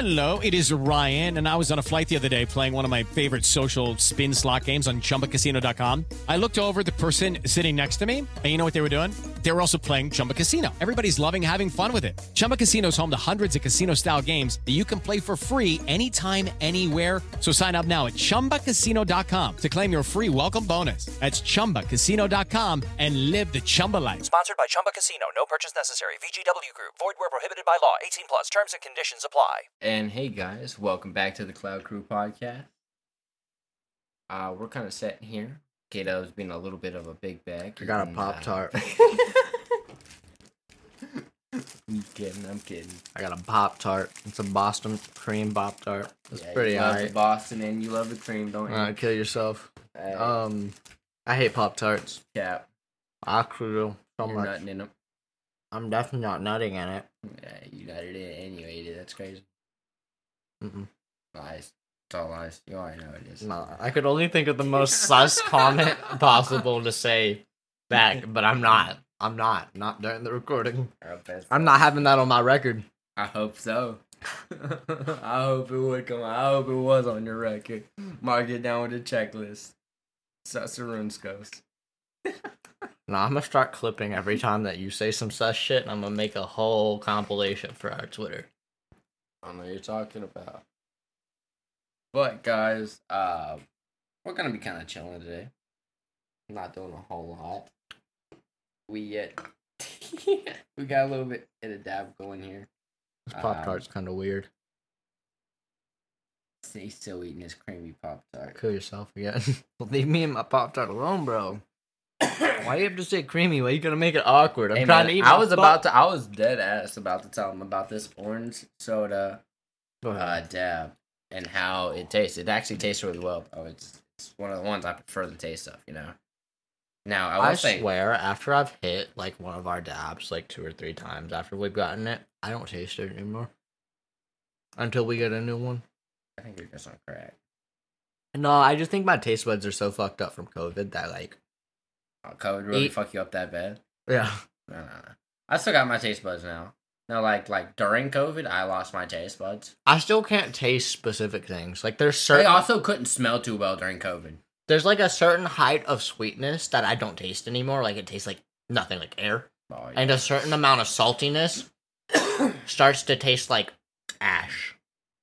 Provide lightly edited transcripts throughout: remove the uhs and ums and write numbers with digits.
Hello, it is Ryan, and I was on a flight the other day playing one of my favorite social spin slot games on ChumbaCasino.com. I looked over at the person sitting next to me, and you know what they were doing? They were also playing Chumba Casino. Everybody's loving having fun with it. Chumba Casino is home to hundreds of casino-style games that you can play for free anytime, anywhere. So sign up now at ChumbaCasino.com to claim your free welcome bonus. That's ChumbaCasino.com and live the Chumba life. Sponsored by Chumba Casino. No purchase necessary. VGW Group. Void where prohibited by law. 18 plus. Terms and conditions apply. And hey guys, welcome back to the Cloud Crew podcast. We're kind of sitting here. Kato's been a little bit of a big bag. I got a Pop-Tart. I'm kidding. I got a Pop-Tart. It's a Boston cream Pop-Tart. It's pretty you love alright. the Boston and you love the cream, don't you? Kill yourself. Hey, I hate Pop-Tarts. Cap. I do so You're much. nutting in them. I'm definitely not nutting in it. Yeah, you nutted in it anyway, dude. That's crazy. Mm-mm. Lies. It's all lies. You already know it is. No, I could only think of the most sus comment possible to say back, but I'm not. Not during the recording. I'm not having that on my record. I hope so. I hope it would come. I hope it was on your record. Mark it down with a checklist. Sussaroons ghost. No, I'm gonna start clipping every time that you say some sus shit, and I'm gonna make a whole compilation for our Twitter. I don't know what you're talking about. But guys, we're gonna be kind of chilling today. Not doing a whole lot. We got a little bit of a dab going here. This Pop-Tart's kind of weird. He's still eating his creamy Pop-Tart. Kill yourself again. Leave me and my Pop-Tart alone, bro. Why do you have to say creamy? Why are you gonna make it awkward? I'm trying to eat. I was dead ass about to tell him about this orange soda dab and how it tastes. It actually tastes really well. Oh, it's one of the ones I prefer the taste of, you know. Now I swear, after I've hit like one of our dabs like 2 or 3 times after we've gotten it, I don't taste it anymore. Until we get a new one. I think you're just on crack. No, I just think my taste buds are so fucked up from COVID that like. COVID really fuck you up that bad? Yeah. No. I still got my taste buds now. No, like during COVID, I lost my taste buds. I still can't taste specific things. Like there's certain. I also couldn't smell too well during COVID. There's like a certain height of sweetness that I don't taste anymore. Like it tastes like nothing, like air. Oh, yeah. And a certain amount of saltiness starts to taste like ash.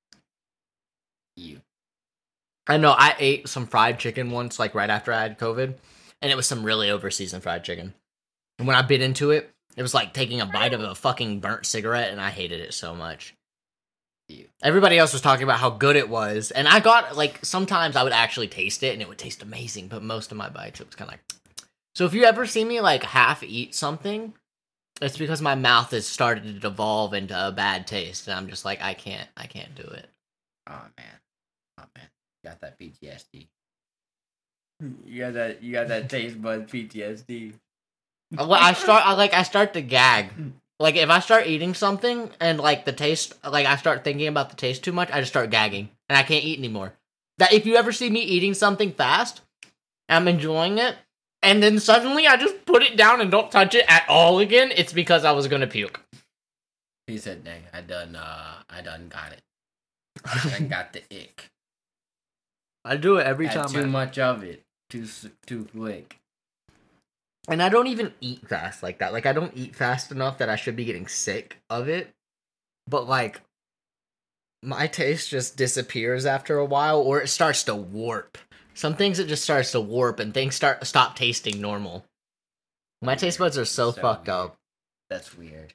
You. I know. I ate some fried chicken once, like right after I had COVID. And it was some really over-seasoned fried chicken. And when I bit into it, it was like taking a bite of a fucking burnt cigarette, and I hated it so much. Ew. Everybody else was talking about how good it was, and I got, like, sometimes I would actually taste it, and it would taste amazing, but most of my bites, it was kind of like... So if you ever see me, like, half-eat something, it's because my mouth has started to devolve into a bad taste, and I'm just like, I can't do it. Oh, man. Got that PTSD. You got that taste bud PTSD. Well, I start to gag. Like if I start eating something and like the taste, like I start thinking about the taste too much, I just start gagging and I can't eat anymore. That if you ever see me eating something fast, I'm enjoying it, and then suddenly I just put it down and don't touch it at all again, it's because I was gonna puke. He said, "Dang, I done got it. I done got the ick." I do it every time. Too much of it. Too quick. And I don't even eat fast like that. Like, I don't eat fast enough that I should be getting sick of it. But, like, my taste just disappears after a while, or it starts to warp. Some things, it just starts to warp, and things stop tasting normal. My taste buds are so fucked weird. up. That's weird.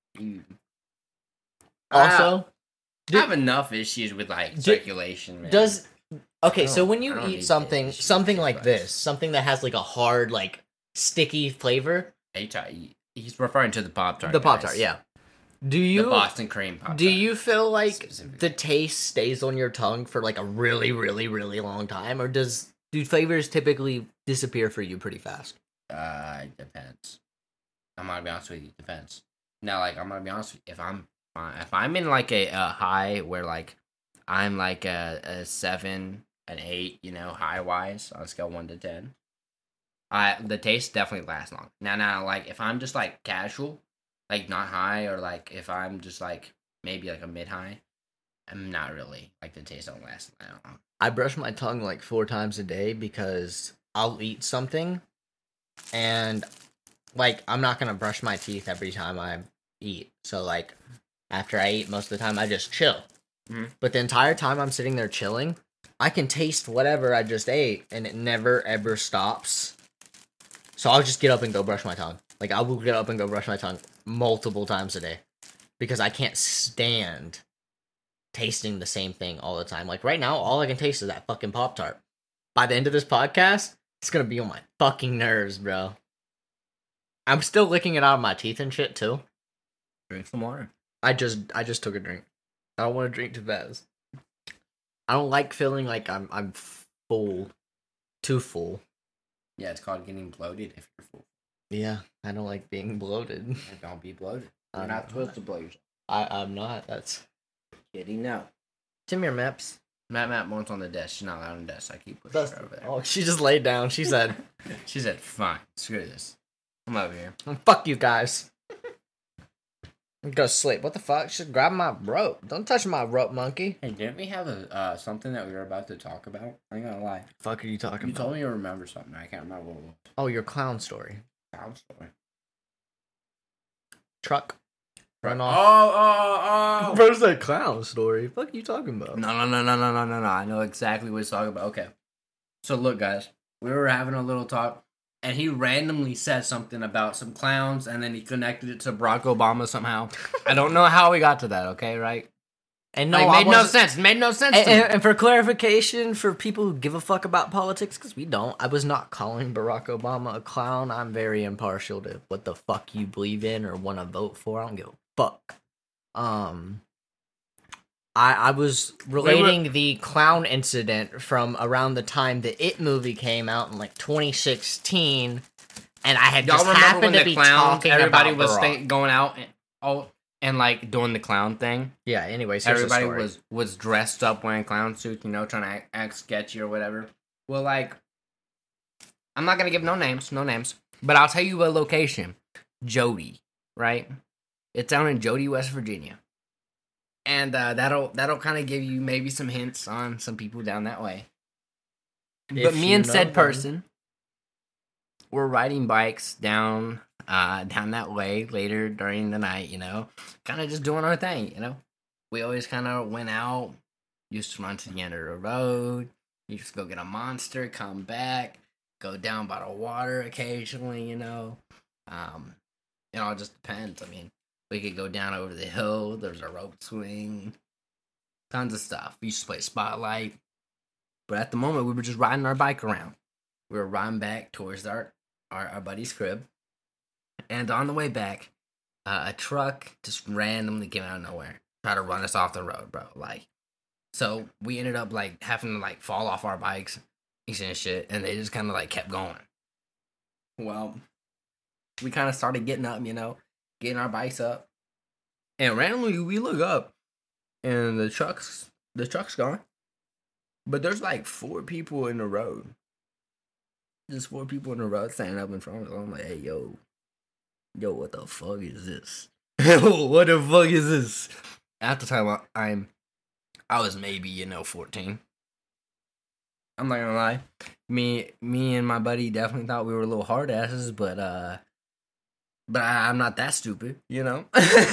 Also, I have enough issues with, like, circulation, man. Okay, so when you eat something like this, something that has like a hard, like sticky flavor. He's referring to the Pop-Tart. The Pop-Tart, yeah. The Boston cream Pop-Tart. Do you feel like the taste stays on your tongue for like a really, really, really long time, or do flavors typically disappear for you pretty fast? It depends. I'm gonna be honest with you. It depends. Now, like I'm gonna be honest with you. If I'm in like a high where like I'm like a 7, an 8, you know, high wise on a scale 1 to 10. The taste definitely lasts long. Now, like if I'm just like casual, like not high, or like if I'm just like maybe like a mid high, I'm not really. Like, the taste don't last that long. I brush my tongue like 4 times a day because I'll eat something and like I'm not gonna brush my teeth every time I eat. So like after I eat, most of the time I just chill. Mhm. But the entire time I'm sitting there chilling, I can taste whatever I just ate and it never ever stops. So I'll just get up and go brush my tongue. Like I will get up and go brush my tongue multiple times a day because I can't stand tasting the same thing all the time. Like right now, all I can taste is that fucking Pop-Tart. By the end of this podcast, it's gonna be on my fucking nerves, bro. I'm still licking it out of my teeth and shit too. Drink some water. I just took a drink. I don't want to drink too fast. I don't like feeling like I'm full, too full. Yeah, it's called getting bloated if you're full. Yeah, I don't like being bloated. And don't be bloated. You're I'm not supposed to blow yourself. I'm not. That's Kidding, no. Tim, your maps. Matt wants on the desk. She's not allowed on the desk. I keep pushing her over there. Oh, she just laid down. She said, She said, fine, screw this. I'm over here. "Fuck you guys." Go sleep. What the fuck? Just grab my rope. Don't touch my rope, monkey. Hey, didn't we have a something that we were about to talk about? I ain't gonna lie. Fuck are you talking You about? told me to remember something. I can't remember what it was. Oh, your clown story. Clown story. Truck. Run off. Oh! Where's that clown story? Fuck you talking about? No. I know exactly what he's talking about. Okay. So look, guys. We were having a little talk, and he randomly said something about some clowns, and then he connected it to Barack Obama somehow. I don't know how we got to that, okay, right? And No, I it made no wasn't- sense. It made no sense to me. And for clarification, for people who give a fuck about politics, because we don't, I was not calling Barack Obama a clown. I'm very impartial to what the fuck you believe in or want to vote for. I don't give a fuck. I was relating the clown incident from around the time the It movie came out in like 2016, and I had Y'all just remember when happened to the be clowns, talking everybody about was Barack. going out and like doing the clown thing? Yeah. Anyways, here's Everybody the story. was dressed up wearing clown suits, you know, trying to act sketchy or whatever. Well, like, I'm not gonna give no names, but I'll tell you a location. Jody, right? It's down in Jody, West Virginia, and that'll kind of give you maybe some hints on some people down that way. If But me you and know said them. person were riding bikes down that way later during the night, you know, kind of just doing our thing, you know. We always kind of went out, used to run to the end of the road, used to go get a Monster, come back, go down by the water occasionally, you know. It all just depends. I mean, we could go down over the hill, there's a rope swing, tons of stuff. We used to play Spotlight, but at the moment, we were just riding our bike around. We were riding back towards our buddy's crib. And on the way back, a truck just randomly came out of nowhere, tried to run us off the road, bro. Like, so we ended up like having to like fall off our bikes and shit, and they just kind of like kept going. Well, we kind of started getting up, you know, getting our bikes up, and randomly we look up, and the truck's gone. But there's like 4 people in the road. There's 4 people in the road standing up in front of us. I'm like, hey, yo, what the fuck is this? What the fuck is this? At the time, I was maybe, you know, 14. I'm not gonna lie. Me and my buddy definitely thought we were little hard asses, but I'm not that stupid, you know?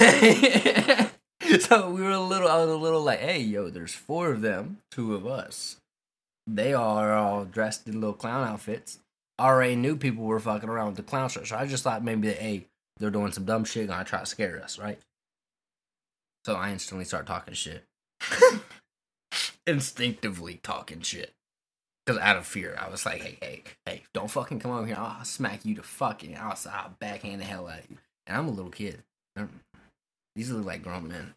So I was a little like, hey, yo, there's 4 of them, 2 of us. They are all dressed in little clown outfits. I already knew people were fucking around with the clown shirt, so I just thought maybe that, hey, they're doing some dumb shit, gonna try to scare us, right? So I instantly start talking shit. Instinctively talking shit. Because out of fear, I was like, hey, don't fucking come over here. I'll smack you to fucking, I'll backhand the hell out of you. And I'm a little kid. These look like grown men.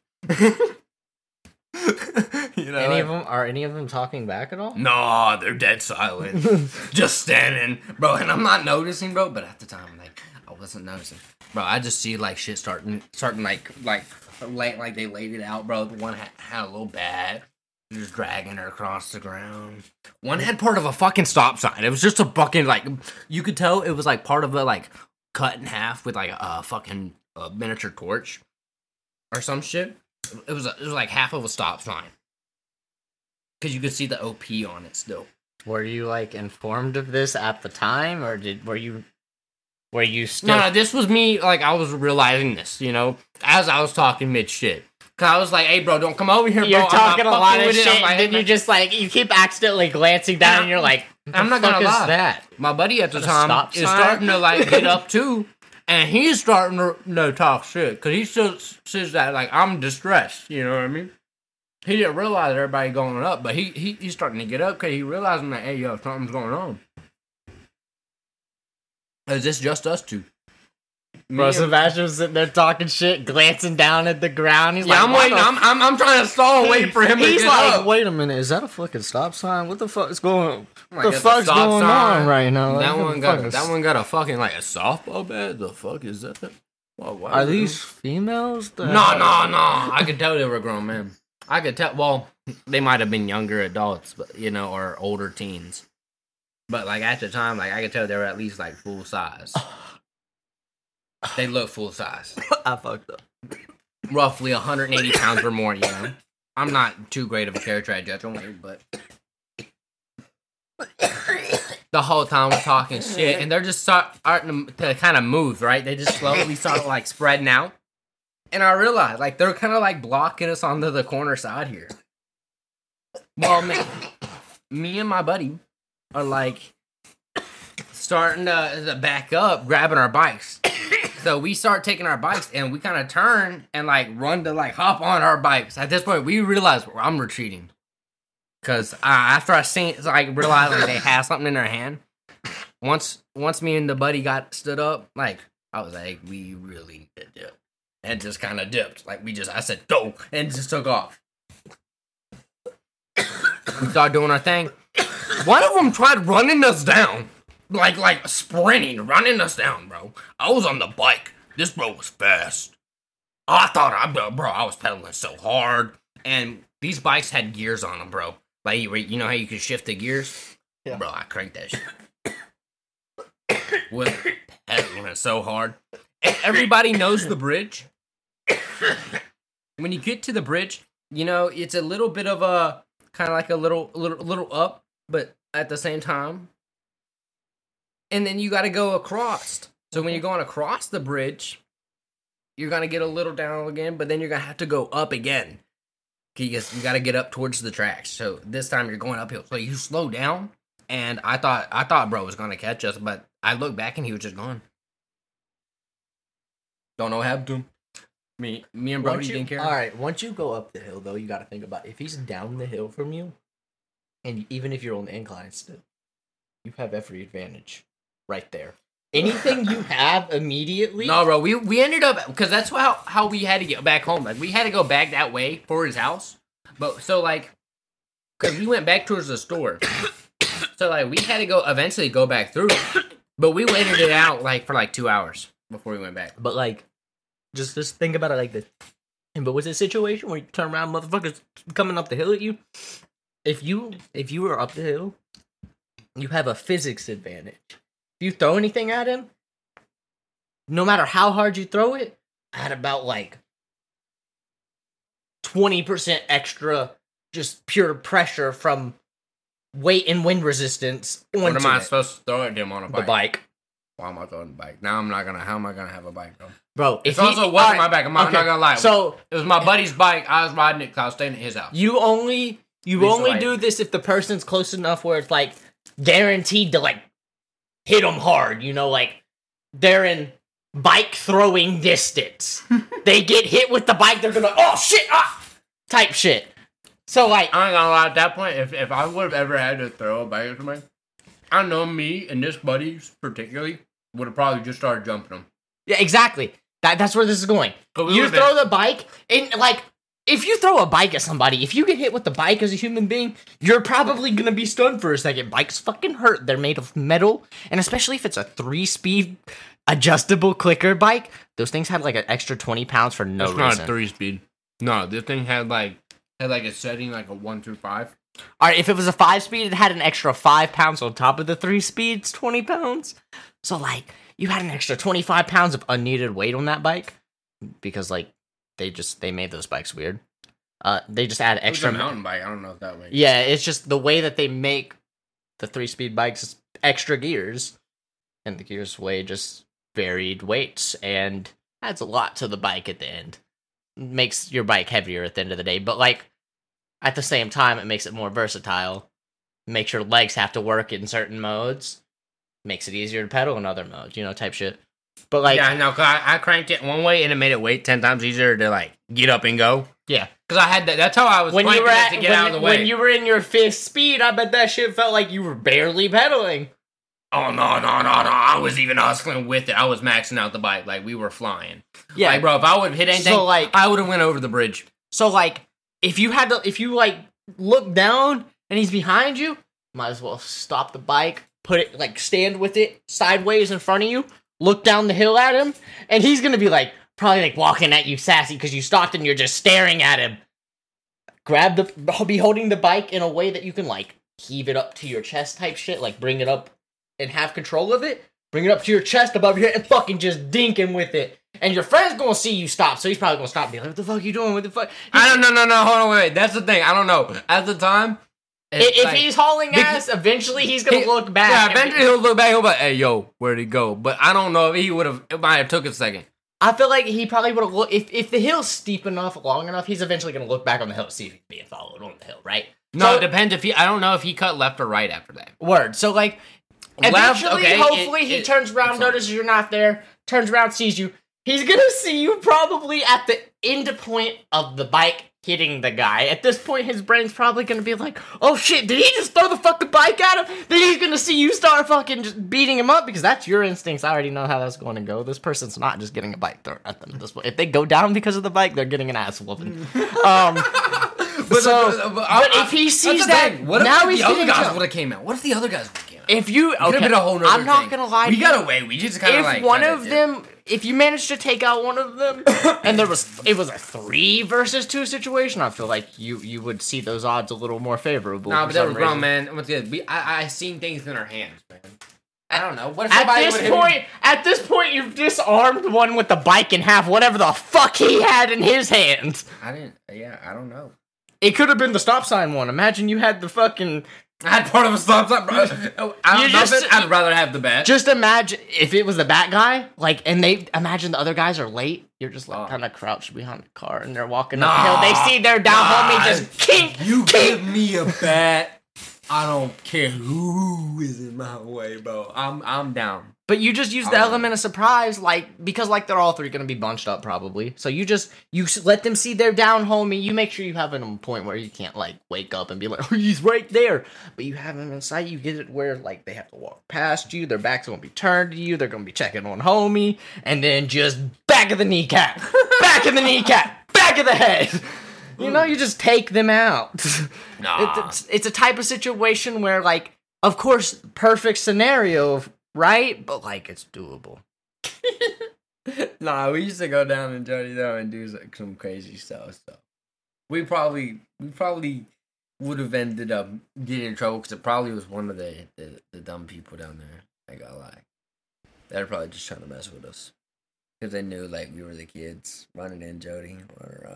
You know, Are any of them talking back at all? No, they're dead silent. Just standing. Bro, and I'm not noticing, bro, but at the time, like, I wasn't noticing. Bro, I just see, like, shit starting like they laid it out, bro. The one had a little bat. Just dragging her across the ground. One had part of a fucking stop sign. It was just a fucking, like, you could tell it was, like, part of a, like, cut in half with, like, a fucking miniature torch. Or some shit. It was like half of a stop sign. Because you could see the OP on it still. Were you like informed of this at the time, or were you still? No, this was me. Like I was realizing this, as I was talking mid shit. Cause I was like, "Hey, bro, don't come over here, bro." You're talking a lot of shit, like, and then you just like you keep accidentally glancing down, and you're like, "I'm not gonna lie." That my buddy at the time is starting to like get up too, and he's starting to talk shit because he still says that like I'm distressed. You know what I mean? He didn't realize everybody going up, but he's starting to get up because he realizing that, hey, yo, something's going on. Is this just us two? Bro, Sebastian was sitting there talking shit, glancing down at the ground. He's like, I'm waiting. I'm trying to stall, waiting for him to get up. Wait a minute, is that a fucking stop sign? What the fuck is going? What the fuck's going on right now? That one got a fucking like a softball bat. The fuck is that? Well, are these females? No. I could tell they were grown men. I could tell. Well, they might have been younger adults, but or older teens. But like at the time, like I could tell they were at least like full size. They look full size. I fucked up. Roughly 180 pounds or more, I'm not too great of a character at judge on weight, but the whole time we're talking shit, and they're just starting to kind of move, right? They just slowly start like spreading out. And I realized, like, they're kind of like blocking us onto the corner side here. Well, me and my buddy are like starting to back up, grabbing our bikes. So we start taking our bikes and we kind of turn and like run to like hop on our bikes. At this point, we realize I'm retreating. Cause after I realized like they had something in their hand. Once me and the buddy stood up, like I was like, we really did dip. And just kind of dipped. Like I said, go, and just took off. We started doing our thing. One of them tried running us down. Like sprinting, running us down, bro. I was on the bike. This bro was fast. I thought I was pedaling so hard. And these bikes had gears on them, bro. Like, you know how you can shift the gears? Yeah. Bro, I cranked that shit. Was pedaling so hard. And everybody knows the bridge. When you get to the bridge, it's a little bit of a, kind of like a little up, but at the same time. And then you got to go across. So when you're going across the bridge, you're going to get a little down again, but then you're going to have to go up again. Because you got to get up towards the tracks. So this time you're going uphill. So you slow down, and I thought bro was going to catch us, but I looked back and he was just gone. Don't know what happened to him. Me and Brody didn't care. All right, once you go up the hill, though, you got to think about if he's down the hill from you, and even if you're on the incline still, you have every advantage. Right there. Anything you have immediately? No, bro. We ended up because that's how we had to get back home. Like we had to go back that way for his house. But so like, because we went back towards the store, so like we had to eventually go back through. But we waited it out like for like 2 hours before we went back. But like, just think about it like this. But was it a situation where you turn around, motherfuckers coming up the hill at you? If you were up the hill, you have a physics advantage. You throw anything at him, no matter how hard you throw it, at about like 20% extra, just pure pressure from weight and wind resistance. What am I supposed to throw at him on a bike? The bike. Why am I throwing the bike? Now how am I gonna have a bike, bro? Bro, it also wasn't my bike. I'm not gonna lie. So it was my buddy's bike. I was riding it because I was staying at his house. You only do this if the person's close enough where it's like guaranteed to like hit them hard, like they're in bike throwing distance. They get hit with the bike, they're gonna, oh shit, type shit. So like, I ain't gonna lie, at that point, if I would have ever had to throw a bike at somebody, I know me and this buddy particularly would have probably just started jumping them. Yeah, exactly. That's where this is going. You throw the bike, and like, if you throw a bike at somebody, if you get hit with the bike as a human being, you're probably going to be stunned for a second. Bikes fucking hurt. They're made of metal. And especially if it's a 3-speed adjustable clicker bike, those things had like an extra 20 pounds for no reason. It's not a 3-speed. No, this thing had like a setting like a 1 through 5. All right, if it was a 5-speed, it had an extra 5 pounds on top of the 3 speeds, 20 pounds. So like, you had an extra 25 pounds of unneeded weight on that bike. Because like, they made those bikes weird. They just add It's extra a mountain bike. I don't know if that way. Yeah, it's just the way that they make the 3-speed bikes is extra gears, and the gears weigh just varied weights, and adds a lot to the bike at the end. Makes your bike heavier at the end of the day, but like at the same time, it makes it more versatile. Makes your legs have to work in certain modes. Makes it easier to pedal in other modes, type shit. But like, yeah, I know. 'Cause I cranked it one way and it made it weight 10 times easier to like get up and go. yeah. Because I had that. That's how I was When you were cranking it to get out of the way. when you were in your 5th speed, I bet that shit felt like you were barely pedaling. Oh no! I was even hustling with it. I was maxing out the bike like we were flying. Yeah, like, bro, if I would have hit anything, So, like- I would have went over the bridge. So like, if you like look down and he's behind you, might as well stop the bike, put it like stand with it sideways in front of you, look down the hill at him, and he's gonna be like probably like walking at you sassy because you stopped and you're just staring at him. Be holding the bike in a way that you can like heave it up to your chest type shit, like bring it up and have control of it. Bring it up to your chest above your head and fucking just dink him with it. And your friend's gonna see you stop, so he's probably gonna stop and be like, what the fuck are you doing? What the fuck? I don't know. No, hold on, wait. That's the thing. I don't know. At the time, If he's hauling ass, eventually he's gonna look back. Yeah, eventually he'll look back. He'll be like, "Hey, yo, where'd he go?" But I don't know if he would have. It might have took a second. I feel like he probably would have looked. If the hill's steep enough, long enough, he's eventually gonna look back on the hill to see if he's being followed on the hill, right? No, So- it depends if he. I don't know if he cut left or right after that. Word. So like, Left, eventually, okay, hopefully, he turns around, it's fine. notices you're not there, turns around, sees you. He's gonna see you probably at the end point of the bike hitting the guy. At this point, his brain's probably gonna be like, "Oh shit, did he just throw the fucking bike at him?" Then he's gonna see you start fucking just beating him up because that's your instincts. I already know how that's going to go. This person's not just getting a bike thrown at them at this point. If they go down because of the bike, they're getting an ass whooping. But if he sees that, what if now the he's other getting guys jumped. would have came out? What if the other guys would have came out? If you, Could've been a whole nother I'm not thing. gonna lie. We to got you. away. We just kind of If like one kinda of did. them, if you managed to take out one of them, and it was a 3 versus 2 situation, I feel like you would see those odds a little more favorable. Nah, for but that some was wrong, reason. man. Once again, I seen things in our hands, man. I don't know. What if somebody At would've hit me? this point, you've disarmed one with the bike in half, whatever the fuck he had in his hands. I didn't. Yeah, I don't know. It could have been the stop sign one. Imagine you had the fucking. I had part of a stop sign, bro. I'd rather have the bat. Just imagine if it was the bat guy, like, and they imagine the other guys are late. You're just like Oh. kind of crouched behind the car, and they're walking Nah. uphill. They see their down homie just kink. You kink. give me a bat. I don't care who is in my way, bro. I'm down. But you just use the element of surprise, like, because like they're all 3 gonna be bunched up probably. So you let them see their down homie. You make sure you have it on a point where you can't like wake up and be like, oh, he's right there. But you have him in sight. You get it where like they have to walk past you. Their backs gonna be turned to you. They're gonna be checking on homie, and then just back of the kneecap, back of the kneecap, back of the head. You know, you just take them out. Nah. It's a type of situation where, like, of course, perfect scenario, right? But, like, it's doable. Nah, we used to go down in Jody though and do some crazy stuff. So we probably would have ended up getting in trouble because it probably was one of the dumb people down there. I gotta lie, they're probably just trying to mess with us because they knew like we were the kids running in Jody or.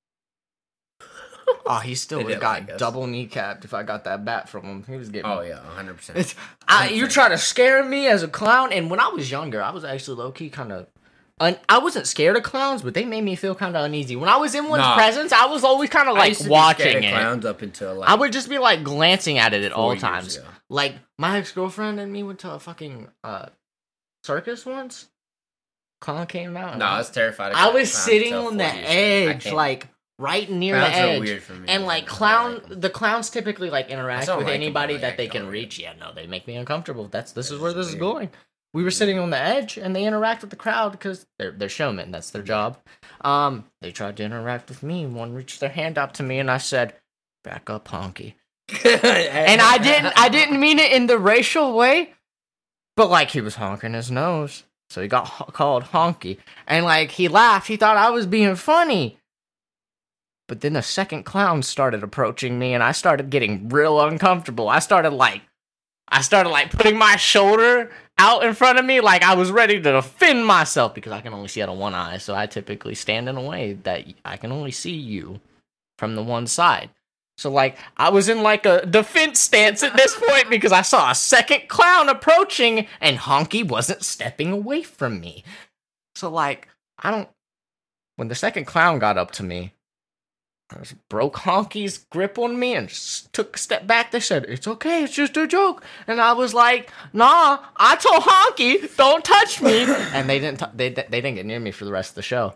Oh, he still They would have did like got us. double kneecapped if I got that bat from him. He was getting. Oh yeah, 100%. You're trying to scare me as a clown. And when I was younger, I was actually low key kind of. I wasn't scared of clowns, but they made me feel kind of uneasy. When I was in one's presence, I was always kind of like watching it. Clowns up until like I would just be like glancing at it at 4 all years times. ago. Like my ex-girlfriend and me went to a fucking circus once. Clown came out. No, I was terrified. Of I was clowns sitting until on 4 the years ago. I edge, can't- like right near Clowns the are edge. weird for me, And man. like I like them. the clowns typically like interact don't with like 'em, anybody but that I they don't can like reach. 'em. Yeah, no, they make me uncomfortable. This is where this is weird. going. We were sitting on the edge, and they interact with the crowd because they're showmen. That's their job. They tried to interact with me. One reached their hand out to me, and I said, "Back up, honky." And I didn't mean it in the racial way, but like he was honking his nose, so he got called honky, and like he laughed. He thought I was being funny. But then the second clown started approaching me, and I started getting real uncomfortable. I started like I started like putting my shoulder out in front of me like I was ready to defend myself because I can only see out of one eye. So I typically stand in a way that I can only see you from the one side. So like I was in like a defense stance at this point because I saw a second clown approaching and Honky wasn't stepping away from me. So like when the second clown got up to me, I just broke Honky's grip on me and just took a step back. They said, "It's okay, it's just a joke." And I was like, "Nah, I told Honky, don't touch me." And they didn't get near me for the rest of the show.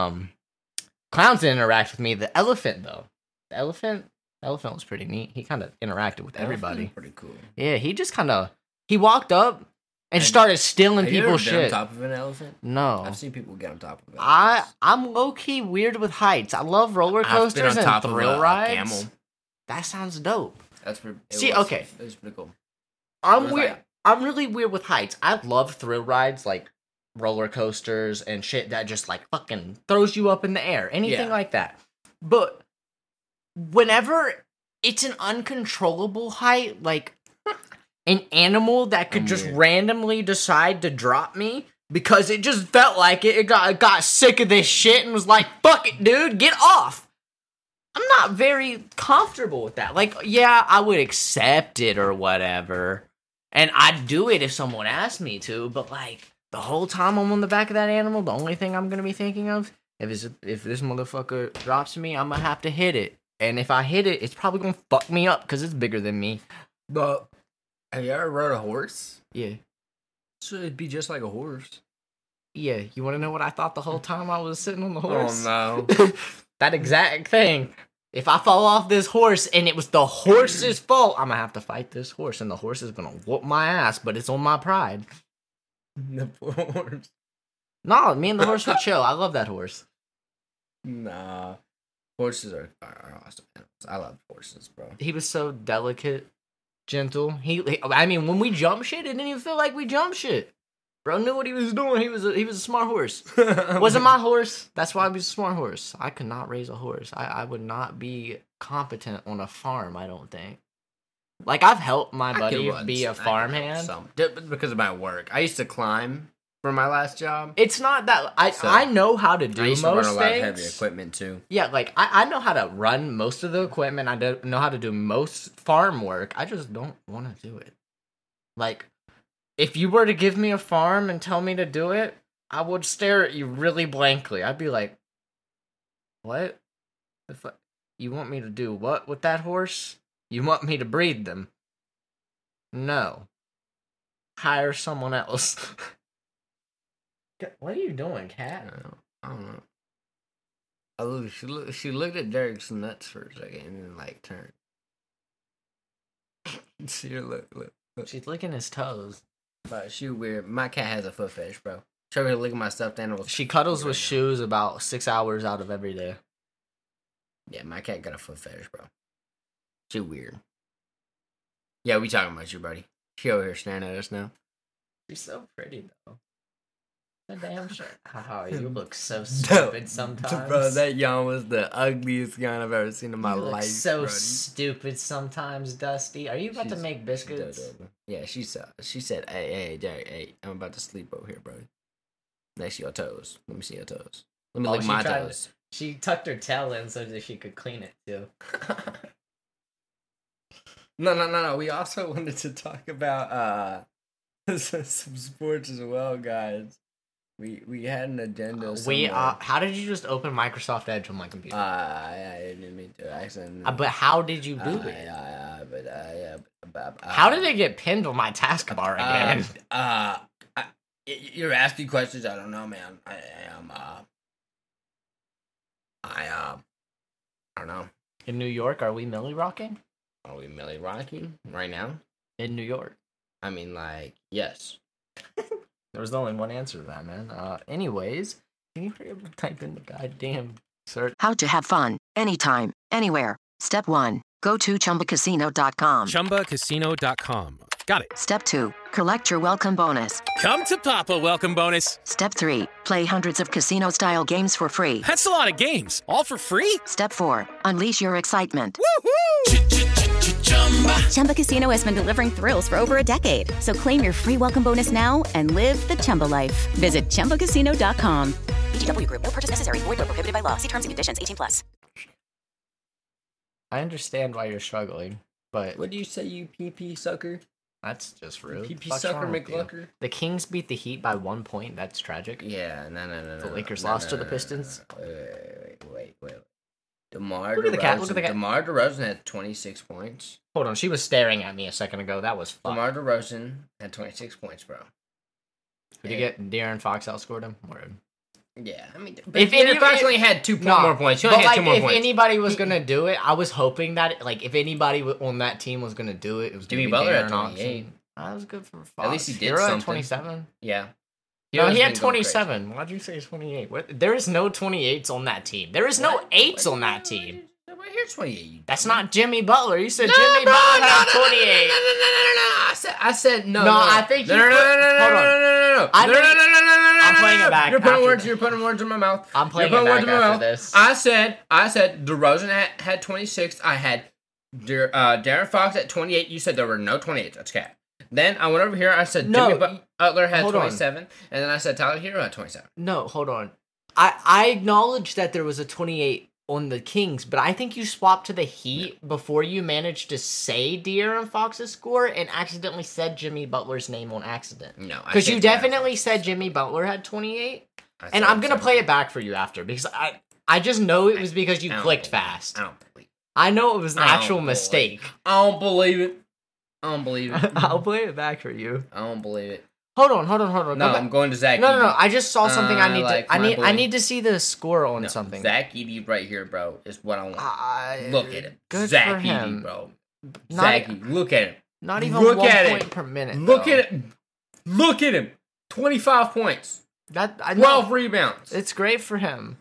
Clowns didn't interact with me. The elephant, though. The elephant was pretty neat. He kind of interacted with everybody. Pretty cool. Yeah, he just kind of... He walked up and started stealing people's shit. Have you ever been on top of an elephant? No. I've seen people get on top of it. I'm low-key weird with heights. I love roller coasters and thrill rides. Camel. That sounds dope. Okay. It was pretty cool. I'm weird. I'm really weird with heights. I love thrill rides like roller coasters and shit that just like fucking throws you up in the air. Anything like that. But whenever it's an uncontrollable height, like an animal that could just randomly decide to drop me because it just felt like it got sick of this shit and was like, "Fuck it, dude, get off." I'm not very comfortable with that. Like, yeah, I would accept it or whatever. And I'd do it if someone asked me to, but like the whole time I'm on the back of that animal, the only thing I'm gonna be thinking of if this motherfucker drops me, I'm gonna have to hit it. And if I hit it, it's probably gonna fuck me up because it's bigger than me. But have you ever rode a horse? Yeah. So it'd be just like a horse. Yeah, you want to know what I thought the whole time I was sitting on the horse? Oh no. That exact thing. If I fall off this horse and it was the horse's fault, I'm gonna have to fight this horse, and the horse is gonna whoop my ass, but it's on my pride. The poor horse. No, me and the horse would chill. I love that horse. Nah. Horses are awesome animals. I love horses, bro. He was so delicate, gentle. I mean, when we jump shit, it didn't even feel like we jumped shit. Bro knew what he was doing. He was a smart horse. Wasn't my horse. That's why he was a smart horse. I could not raise a horse. I would not be competent on a farm, I don't think. Like, I've helped my buddy be a farmhand. Because of my work. I used to climb for my last job. It's not that... I know how to do most things. I used to run a lot of heavy equipment, too. Yeah, like, I know how to run most of the equipment. I know how to do most farm work. I just don't want to do it. Like... If you were to give me a farm and tell me to do it, I would stare at you really blankly. I'd be like, "What? You want me to do what with that horse? You want me to breed them? No. Hire someone else." What are you doing, Cat? I don't know. She looked at Derek's nuts for a second and then like turned. See her look. She's licking his toes. But she weird. My cat has a foot fetish, bro. Show her to lick my stuffed animals. She cuddles with shoes about 6 hours out of every day. Yeah, my cat got a foot fetish, bro. She weird. Yeah, we talking about you, buddy. She over here staring at us now. She's so pretty, though. The damn shit. Oh, you look so stupid sometimes. Bro, that yawn was the ugliest yawn I've ever seen in my life. So stupid sometimes, Dusty. Are you about to make biscuits? Yeah, she said, hey, Derek, hey, I'm about to sleep over here, bro. Next to your toes. Let me see your toes. Let me lick my toes. She tucked her tail in so that she could clean it, too. No. We also wanted to talk about some sports as well, guys. We had an agenda. How did you just open Microsoft Edge on my computer? I didn't mean to. Accidentally. But how did you do it? How did it get pinned on my taskbar again? You're asking questions. I don't know, man. I don't know. In New York, are we Millie rocking? Are we Millie rocking right now? In New York. I mean, like, yes. There was only one answer to that, man. Anyways, can you hurry up and type in the goddamn search? How to have fun, anytime, anywhere. Step 1. Go to ChumbaCasino.com. ChumbaCasino.com. Got it. Step 2. Collect your welcome bonus. Come to Papa welcome bonus. Step 3. Play hundreds of casino-style games for free. That's a lot of games. All for free? Step 4. Unleash your excitement. Woohoo! Chumba Casino has been delivering thrills for over a decade. So claim your free welcome bonus now and live the Chumba life. Visit ChumbaCasino.com. VGW Group. No purchase necessary. Void where prohibited by law. See terms and conditions. 18+. I understand why you're struggling, but What do you say, you PP sucker? that's just rude. PP Fuck's sucker wrong with you? McLucker? The Kings beat the Heat by 1 point. That's tragic. Yeah, no. The Lakers lost to the Pistons. Wait. DeMar Look at the cat, look at the cat. DeMar DeRozan had 26 points. Hold on, she was staring at me a second ago. That was fun. DeMar DeRozan had 26 points, bro. Did you get De'Aaron Fox outscored him? Or... Yeah, I mean, but If De'Aaron Fox only had 2 more points. He only had 2 more points. If anybody was gonna do it, I was hoping that if anybody on that team was gonna do it, it was Jimmy gonna be Butler De'Aaron at 28. That was good for Fox. At least he did Hero something. at 27. Yeah. No, he had Hero's been going 27. Why'd you say 28? What? There is no 28s on that team. There is no 8s on that team. Right here's 28. That's not Jimmy Butler. You said Jimmy Butler had 28. No. I said no. No, I think you no. Hold on. I'm playing it back. You're putting words in my mouth. I'm playing it back after this. I said DeRozan had 26. I had De'Aaron Fox at 28. You said there were no 28s. That's cap. Then I went over here. I said Jimmy Butler had 27, and then I said Tyler Hero had 27. No, hold on. I acknowledge that there was a 28 on the Kings, but I think you swapped to the Heat before you managed to say De'Aaron Fox's score and accidentally said Jimmy Butler's name on accident. No, because you definitely said Jimmy Butler had 28, and I'm gonna play it back for you after because I just know it was because you clicked fast. I don't believe it. I know it was an actual mistake. I don't believe it. I'll play it back for you. I don't believe it. Hold on. No, I'm going to Zach. No. I just saw something I I need to see the score on something. Zach Edey right here, bro, is what I want. Look at him. Good Zach for him. Edey, bro. Zach Edey, look at him. Not even 1 point per minute. Look at him. 25 points. 12 rebounds. It's great for him.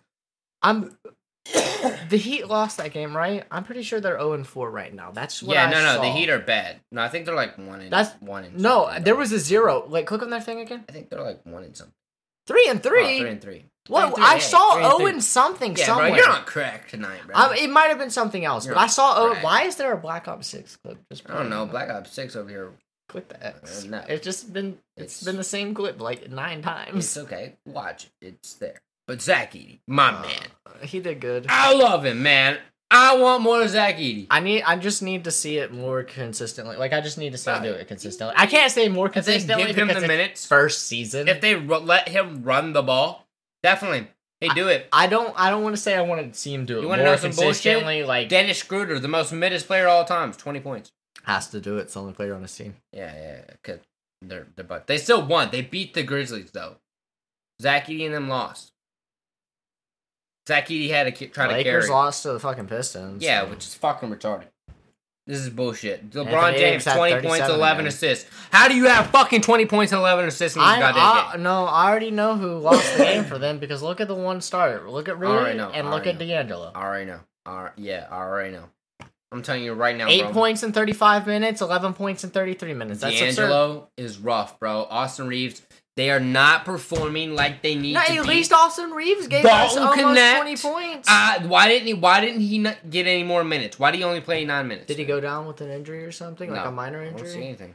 The Heat lost that game, right? I'm pretty sure they're 0-4 right now. That's what I saw. The Heat are bad. No, I think they're like 1 and No, something. there was a 0. Like, click on that thing again. I think they're like 1 and something. 3-3. 3-3. Well, I saw 0 and something somewhere. Bro, you're on crack tonight, bro. It might have been something else, but I saw 0. Why is there a Black Ops 6 clip? I don't know. Black Ops 6 over here. Click the X. No. It's been the same clip like 9 times. It's okay. Watch. It's there. But Zach Edey, my man. He did good. I love him, man. I want more Zach Edey. I just need to see it more consistently. Like, I just need to see him do it consistently. I can't say more consistently give him because the minutes. First season. If they let him run the ball, definitely. Hey, do it. I don't want to say I want to see him do it you more know some consistently. Bullshit? Like Dennis Schroeder, the most middest player of all time, 20 points. Has to do it. It's the only player on his team. Yeah. Cause they still won. They beat the Grizzlies though. Zach Edey and them lost. Zach Edey had to try to carry. Lakers lost to the fucking Pistons. Yeah, so. which is fucking retarded. This is bullshit. LeBron Anthony James, Davis 20 had points, 37 11 again. assists. How do you have fucking 20 points and 11 assists in this goddamn game? No, I already know who lost the game for them because look at the one starter. Look at Rui and look at D'Angelo. I already know. I already know. I'm telling you right now, 8 points in 35 minutes, 11 points in 33 minutes. That's D'Angelo is rough, bro. Austin Reeves, they are not performing like they need to be. At least Austin Reeves gave us almost 20 points. Why didn't he not get any more minutes? Why did he only play 9 minutes? Did he go down with an injury or something? Like a minor injury? I don't see anything.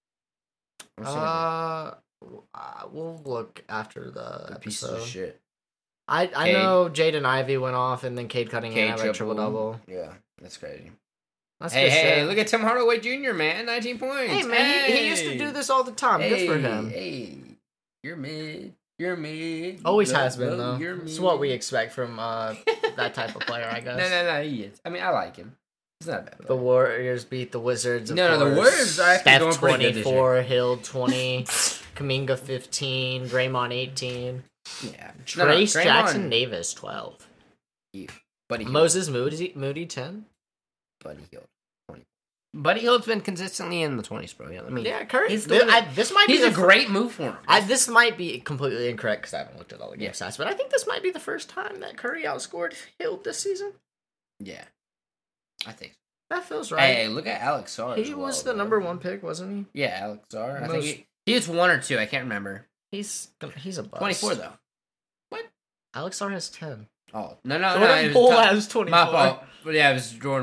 We'll look after the episode. Piece of shit. I know Jaden Ivey went off and then Cade Cunningham had a triple-double. Yeah, that's crazy. That's hey, look at Tim Hardaway Jr., man. 19 points. Hey, man, he used to do this all the time. Good for him. Hey, you're mid. Always has been, though. It's what we expect from that type of player, I guess. No, he is. I mean, I like him. He's not bad. The Warriors beat the Wizards, of course. The Warriors are actually going pretty good this year. 24, Hill 20, Kuminga 15, Draymond 18. Yeah. Trace Jackson Davis 12. Buddy Moses Moody 10. Buddy Hield 20. Buddy Hield's been consistently in the 20s, bro. Yeah, Curry. He's a great move for him. This might be completely incorrect because I haven't looked at all the game stats, but I think this might be the first time that Curry outscored Hield this season. Yeah, I think so. That feels right. Hey, look at Alex Sarr. He was the number 1 pick, wasn't he? Yeah, Alex Sarr. I think he was 1 or 2. I can't remember. He's a bust. 24 though. What? Alex Sarr has 10. Oh no! Jordan Poole has 24. My fault. But yeah, it was Jordan Poole.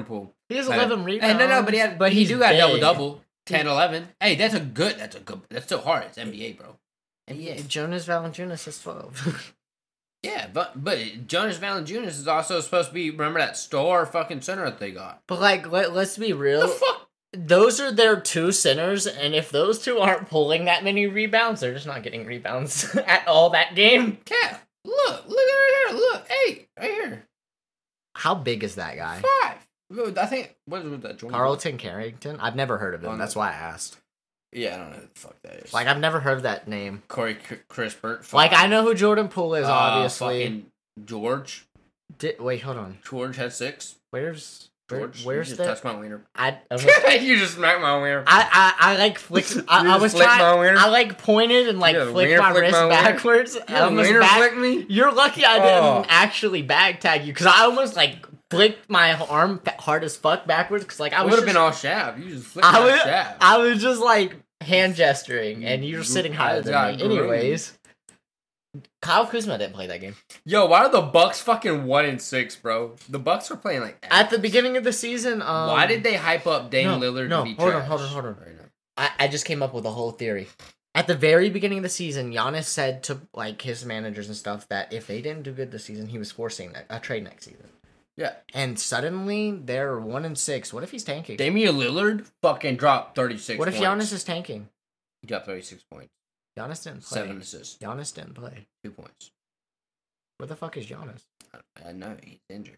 He has 11 rebounds. No, but he do got big. double. 10, 11. Hey, that's still hard. It's NBA, bro. NBA. Jonas Valanciunas is 12. Yeah, but Jonas Valanciunas is also supposed to be, remember that star fucking center that they got. But, like, let's be real. The fuck? Those are their two centers, and if those two aren't pulling that many rebounds, they're just not getting rebounds at all that game. Yeah, look at right here. Look, 8, right here. How big is that guy? 5. I think, what was that? Jordan? Carlton Carrington? I've never heard of him. That's why I asked. Yeah, I don't know who the fuck that is. Like, I've never heard of that name. Corey Crispert. Like, I know who Jordan Poole is, obviously. Fucking George. Wait, hold on. George had 6. Where's George, where's you that? just touched my wiener. You just smacked my wiener. I like flicked. I was flicked trying. my wiener? I like pointed and like flicked my wrist backwards. Flicked me. You're lucky I didn't actually bag tag you because I almost like flicked my arm hard as fuck backwards because like I would have been all shaft. You just flicked my shaft. I was just like hand gesturing and you were sitting higher than me. Anyways, Kyle Kuzma didn't play that game. Yo, why are the Bucks fucking 1-6, bro? The Bucks were playing like ass. At the beginning of the season. Why did they hype up Dame Lillard to be trash? Hold on. Right, I just came up with a whole theory. At the very beginning of the season, Giannis said to like his managers and stuff that if they didn't do good this season, he was forcing a trade next season. Yeah. And suddenly they're 1-6. What if he's tanking? Damian Lillard fucking dropped 36 What if points. Giannis is tanking? He dropped 36 points. Giannis didn't play. 7 assists. Giannis didn't play. 2 points. Where the fuck is Giannis? I know, he's injured.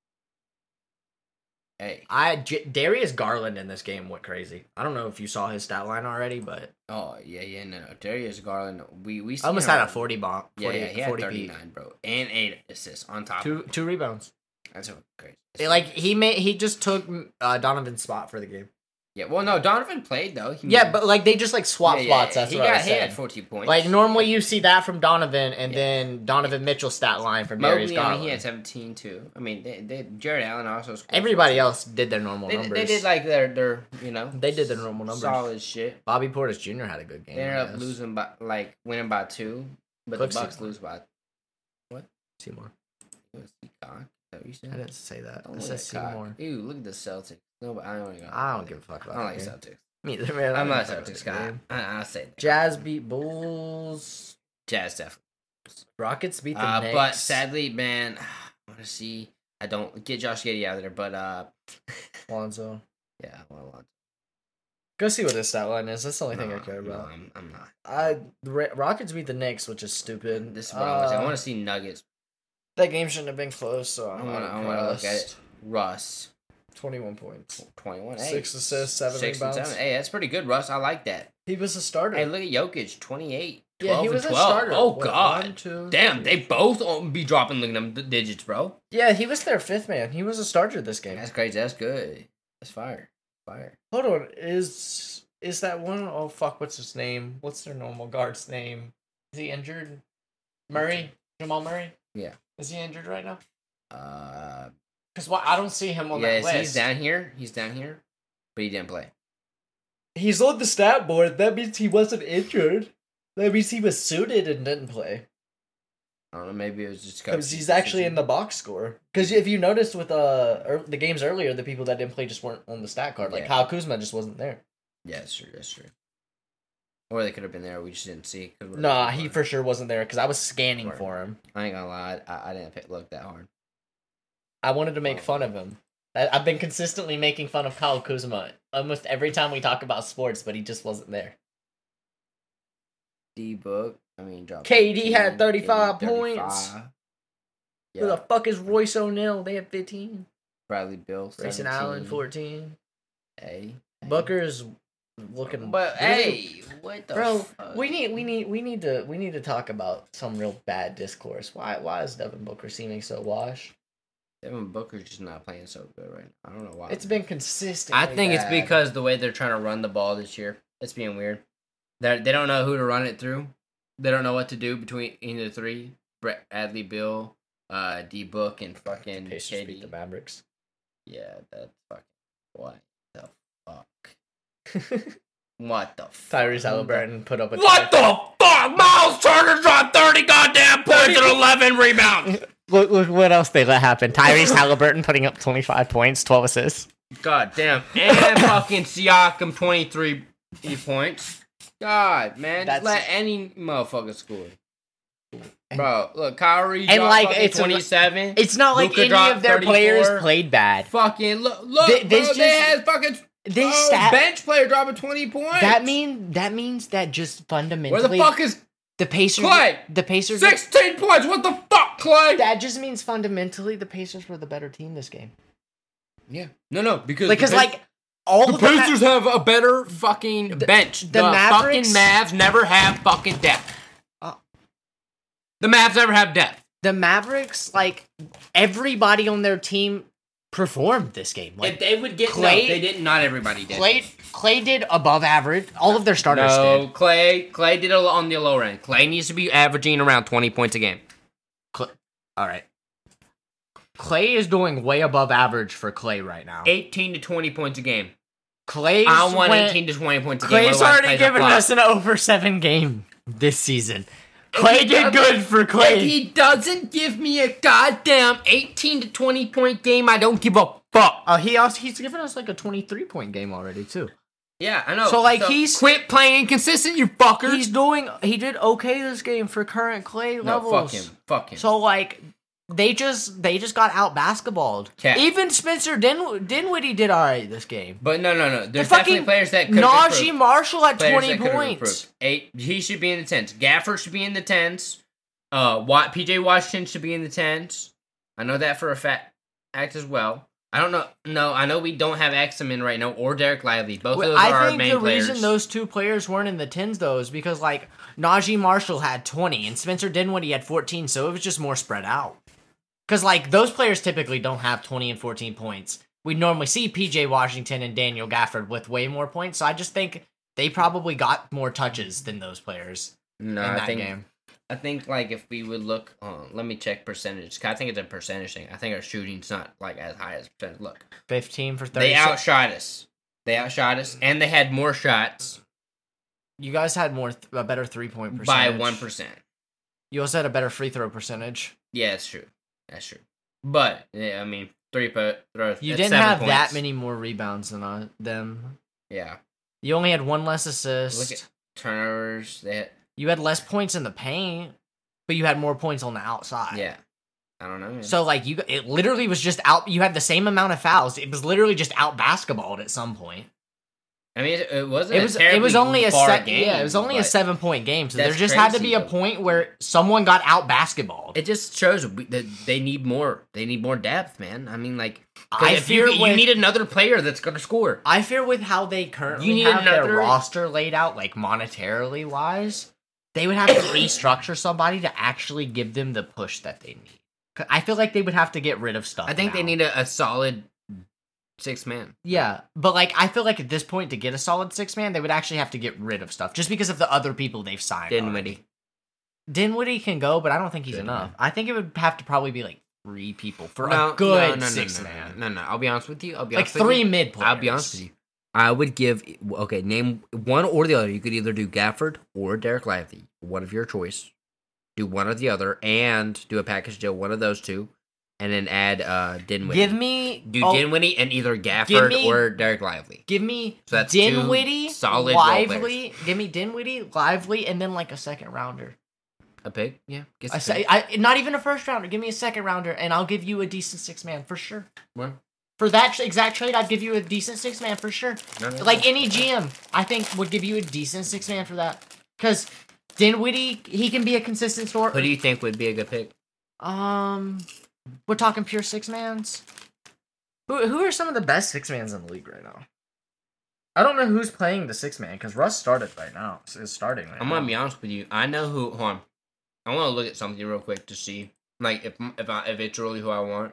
Hey. Darius Garland in this game went crazy. I don't know if you saw his stat line already, but... Oh, yeah, no. Darius Garland, we almost had a 40 bomb. 40, he had 40 39, beat. bro. And 8 assists on top. Two rebounds. That's crazy. Like, he just took Donovan's spot for the game. Yeah, well, no, Donovan played, though. But, like, they just, like, swap spots. That's what I said. He had 14 points. Like, normally you see that from Donovan, and then Donovan Mitchell's stat line from Darius Garland. He had 17, too. I mean, Jared Allen also scored. Everybody else did their normal numbers. They did, like, their, you know. They did their normal numbers. Solid shit. Bobby Portis Jr. had a good game. They ended up losing by, like, winning by 2, but the Bucks lose by... What? Seymour. That you said? I didn't say that. I said Seymour. Ew, look at the Celtics. No, but I don't give a fuck about I don't like Celtics. Me either, man. I'm not a Celtics guy. I'll say that. Jazz beat Bulls. Jazz definitely. Rockets beat the Knicks. But sadly, man, I want to see. I don't get Josh Giddey out of there, but Lonzo. Yeah, I want Lonzo. Go see what his stat line is. That's the only thing I care about. No, I'm not. The Rockets beat the Knicks, which is stupid. This is what I want to see Nuggets. That game shouldn't have been close, so I want to look at it. Russ. 21 points. 21. 6 assists, 7 rebounds. 7. Hey, that's pretty good, Russ. I like that. He was a starter. Hey, look at Jokic. 28. 12 yeah, he was and 12. a starter. Oh, God. 1, 2, damn, they both be dropping them digits, bro. Yeah, he was their 5th man. He was a starter this game. That's crazy. That's good. That's fire. Hold on. Is that one? Oh, fuck. What's his name? What's their normal guard's name? Is he injured? Murray? Jamal Murray? Yeah. Is he injured right now? Because I don't see him on that list. He's down here. But he didn't play. He's on the stat board. That means he wasn't injured. That means he was suited and didn't play. I don't know. Maybe it was just because he's actually in the box score. Because if you noticed with the games earlier, the people that didn't play just weren't on the stat card. Like Kyle Kuzma just wasn't there. Yeah, that's true. Or they could have been there. We just didn't see. Nah, he for sure wasn't there because I was scanning for him. I ain't gonna lie. I didn't look that hard. I wanted to make fun of him. I've been consistently making fun of Kyle Kuzma almost every time we talk about sports, but he just wasn't there. D-Book. I mean, dropped KD 15, had 35 KD points. Yeah. Who the fuck is Royce O'Neal? They had 15. Bradley Beal, Grayson Allen, 14. Hey. Booker's looking. But hey, what the fuck? We need to talk about some real bad discourse. Why is Devin Booker seeming so washed? Devin Booker's just not playing so good right now. I don't know why. It's been consistent. I think it's because the way they're trying to run the ball this year. It's being weird. They don't know who to run it through. They don't know what to do between either three. Bradley Beal, D-Book, and fucking Pacers KD. beat the Mavericks. Yeah, that's fucking... What the fuck? What the fuck? Tyrese Halliburton put up a... What the fuck? Miles Turner dropped 30 goddamn points and 11 rebounds! Look what else they let happen. Tyrese Halliburton putting up 25 points, 12 assists. God damn. And fucking Siakam 23 points. God, man. Just let any motherfucker score. Bro, look, Kyrie And dropped like fucking it's 27. It's not like Luka any dropped of their 34. players played bad. Fucking look, This bro, just- they had fucking bench player dropping 20 points. That means that just fundamentally Where the fuck is the Pacers? Clay? The Pacers 16 points? What the fuck, Clay? That just means fundamentally the Pacers were the better team this game. Yeah. No, because all the of Pacers have a better fucking bench. the The Mavericks- fucking Mavs never have fucking depth. The Mavs never have depth. The Mavericks, like everybody on their team performed this game. Like If they would get Clay- no, they didn't. Not everybody did. Clay did above average. All of their starters No, did. Clay did it on the lower end. Clay needs to be averaging around 20 points a game. All right. Clay is doing way above average for Clay right now. 18 to 20 points a game. Clay's I want went- 18 to 20 points a game. Clay's otherwise already Clay's a given flop. us an over 7 game this season. Clay did good for If Clay. he doesn't give me a goddamn 18 to 20 point game, I don't give a fuck. He's given us like a 23-point game already too. Yeah, I know. So, like, he's- quit playing inconsistent, you fucker. He did okay this game for current Clay no, levels. fuck him. So like they just got out basketballed. Cat. Even Spencer Dinwiddie did alright this game. But no. There's fucking definitely players that could Najee Marshall had players 20 that could've points. improved. He should be in the 10s. Gafford should be in the 10s. PJ Washington should be in the 10s. I know that for a fact as well. I don't know. No, I know we don't have Axeman right now or Derek Lively. Both of those are I our think main the players. reason those two players weren't in the 10s though is because like Najee Marshall had 20 and Spencer Dinwiddie had 14, so it was just more spread out. Because like those players typically don't have 20 and 14 points. We normally see PJ Washington and Daniel Gafford with way more points, so I just think they probably got more touches than those players in that game. I think like if we would look, let me check percentage. 'Cause I think it's a percentage thing. I think our shooting's not like as high as percentage. Look, 15 for 30. they outshot us. And they had more shots You guys had a better 3-point by percentage. 1%. You also had a better free throw percentage. Yeah, that's true. But yeah, I mean, throws. You that's didn't 7 have points. that many more rebounds than them. Yeah, You only had one less assist. look at turnovers. You had less points in the paint, but you had more points on the outside. Yeah, I don't know. Man. So like it literally was just out. You had the same amount of fouls. It was literally just out basketballed at some point. I mean, it wasn't. It was only a game. Yeah, it was only a 7-point game. So there that's just had to be a crazy, point where someone got out basketballed. It just shows that they need more. They need more depth, man. I mean, like, I fear you need another player that's going to score. I fear with how they currently You need have their another- roster laid out, like monetarily wise, they would have to restructure somebody to actually give them the push that they need. 'Cause I feel like they would have to get rid of stuff. I think they now. need a solid 6-man. Yeah, but like I feel like at this point to get a solid 6-man, they would actually have to get rid of stuff just because of the other people they've signed. already. Dinwiddie can go, but I don't think he's enough. I think it would have to probably be like 3 people for a good 6-man. No. I'll be honest with you. Like 3 mid players. I'll be honest with you. I would give name one or the other. You could either do Gafford or Derek Lively, one of your choice. Do one or the other, and do a package deal, one of those two, and then add Dinwiddie. Give me Dinwiddie and either Gafford or Derek Lively. Give me So that's Dinwiddie, two solid Lively. Give me Dinwiddie, Lively, and then like a second rounder. A pick, yeah. Not even a first rounder. Give me a second rounder, and I'll give you a decent 6-man for sure. What? For that exact trade, I'd give you a decent 6-man for sure. No. Like any GM, I think would give you a decent 6-man for that. Because Dinwiddie, he can be a consistent scorer. Who do you think would be a good pick? We're talking pure 6-mans. Who are some of the best 6-mans in the league right now? I don't know who's playing the 6-man because Russ started right now. Is starting right now. I'm gonna be honest with you. I know who. Hold on. I want to look at something real quick to see, like, if it's really who I want.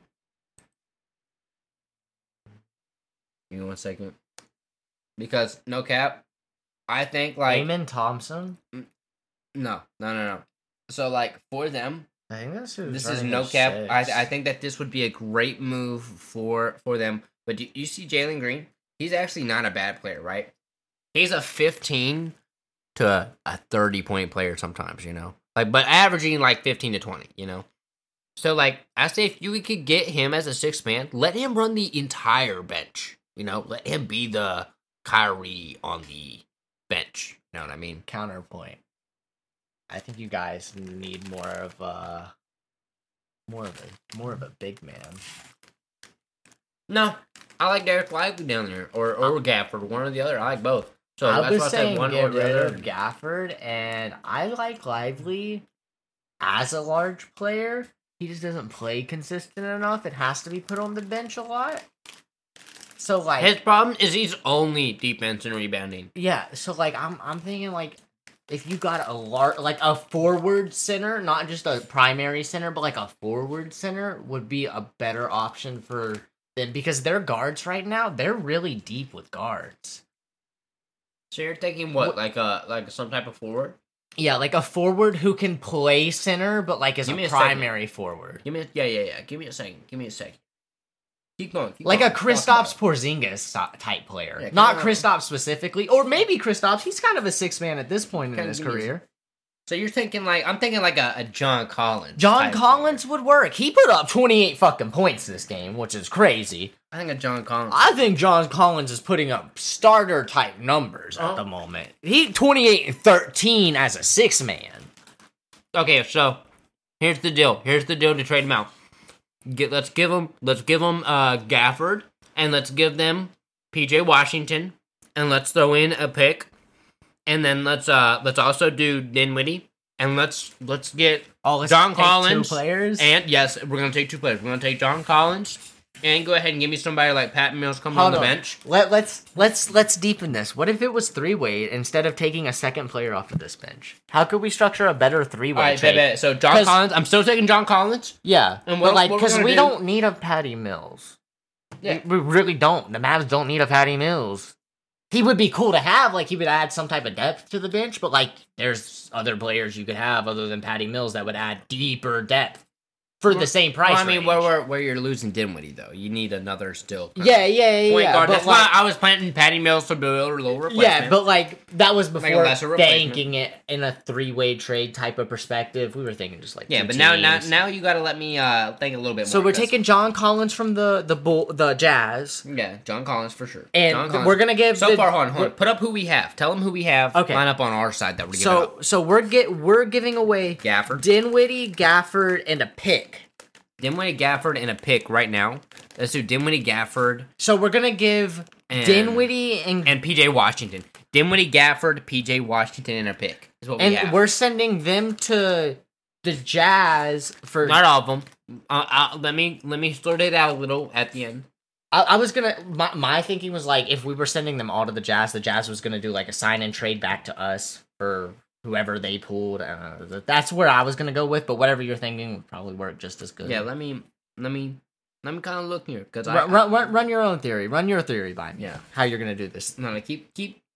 Give me 1 second. Because no cap, I think like Raymond Thompson. no. So like for them, I think that's who. this is no cap. I think that this would be a great move for them. But do you see Jalen Green? He's actually not a bad player, right? He's a 15 to a 30-point player sometimes, you know, like but averaging like 15 to 20, you know. So, like, I say if you could get him as a sixth man, let him run the entire bench. You know, let him be the Kyrie on the bench. You know what I mean? Counterpoint. I think you guys need more of a big man. No, I like Derek Lively down there, or Gafford, one or the other. I like both. So I that's was why I said saying one get or the rid other. of Gafford, and I like Lively as a large player. He just doesn't play consistent enough. It has to be put on the bench a lot. So like His problem is he's only defense and rebounding. yeah, so like I'm thinking like if you got a forward center, not just a primary center, but like a forward center would be a better option for them because their guards right now, they're really deep with guards. So you're thinking what, like some type of forward? Yeah, like a forward who can play center, but like is Give me a a second. primary forward. Yeah. Give me a second. Keep going. Like going. a Kristaps Porzingis type player. Yeah, Not kinda- Kristaps specifically, or maybe Kristaps. He's kind of a six man at this point in Kinda his give me a career. So you're thinking I'm thinking like a John Collins. John type Collins would work. He put up 28 fucking points this game, which is crazy. player. I think a John Collins. I think John Collins is putting up starter type numbers at the moment. He 28 and 13 as a six man. Okay, so here's the deal. Here's the deal to trade him out. Let's give him Gafford, and let's give them PJ Washington, and let's throw in a pick, and then let's also do Dinwiddie, and let's get Let's John take Collins two players. and yes, we're gonna take two players. We're gonna take John Collins, and go ahead and give me somebody like Pat Mills coming on the bench. Let's deepen this. What if it was three-way instead of taking a second player off of this bench? How could we structure a better three-way All right, trade? bet. So John 'Cause- Collins. I'm still taking John Collins. Yeah, And but what like we're because gonna we do- don't need a Patty Mills. Yeah. We really don't. The Mavs don't need a Patty Mills. He would be cool to have. Like he would add some type of depth to the bench, but like there's other players you could have other than Patty Mills that would add deeper depth for the same price. Well, I mean, range. where you're losing Dinwiddie though, you need another still. Yeah. Point guard. But That's like, why I was planting Patty Mills to build a low replacement. yeah, but like that was Like a before lesser replacement. banking it in a three-way trade type of perspective. We were thinking just like yeah, two but teams. now you got to let me think a little bit more. So we're 'cause- taking John Collins from the Jazz, yeah, John Collins for sure. and John Collins. we're gonna give so far. Hold on. Put up who we have. Tell them who we have. Okay. Line up on our side that we're giving up. So we're giving away Gafford. Dinwiddie, Gafford, and a pick. Dinwiddie, Gafford, and a pick right now. Let's do Dinwiddie, Gafford, So we're gonna give And- Dinwiddie and PJ Washington. Dinwiddie, Gafford, PJ Washington, and a pick is what we have. we're sending them to the Jazz for. Not all of them. Let me sort it out a little at the end. I was gonna. My thinking was like if we were sending them all to the Jazz was gonna do like a sign and trade back to us for whoever they pulled. That's where I was gonna go with, but whatever you're thinking would probably work just as good. Yeah, let me kind of look here because Run your own theory. Run your theory by me. Yeah. How you're gonna do this? no, keep.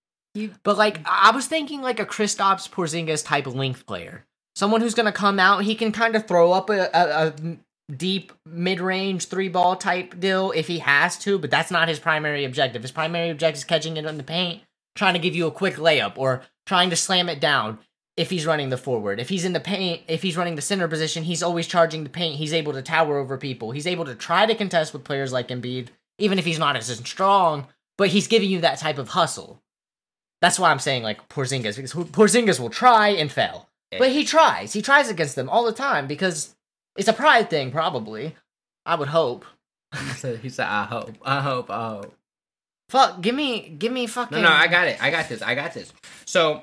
But like I was thinking like a Kristaps Porzingis type of length player, someone who's gonna come out. He can kind of throw up a deep mid-range three-ball type deal if he has to, but that's not his primary objective. His primary objective is catching it in the paint, trying to give you a quick layup, or trying to slam it down. If he's running the forward, if he's in the paint, if he's running the center position, he's always charging the paint. He's able to tower over people. He's able to try to contest with players like Embiid, even if he's not as strong, but he's giving you that type of hustle. That's why I'm saying like Porzingis, because Porzingis will try and fail. But he tries. He tries against them all the time because it's a pride thing, probably. I would hope. He said, I hope. Fuck, give me fucking... No, I got it. I got this. So,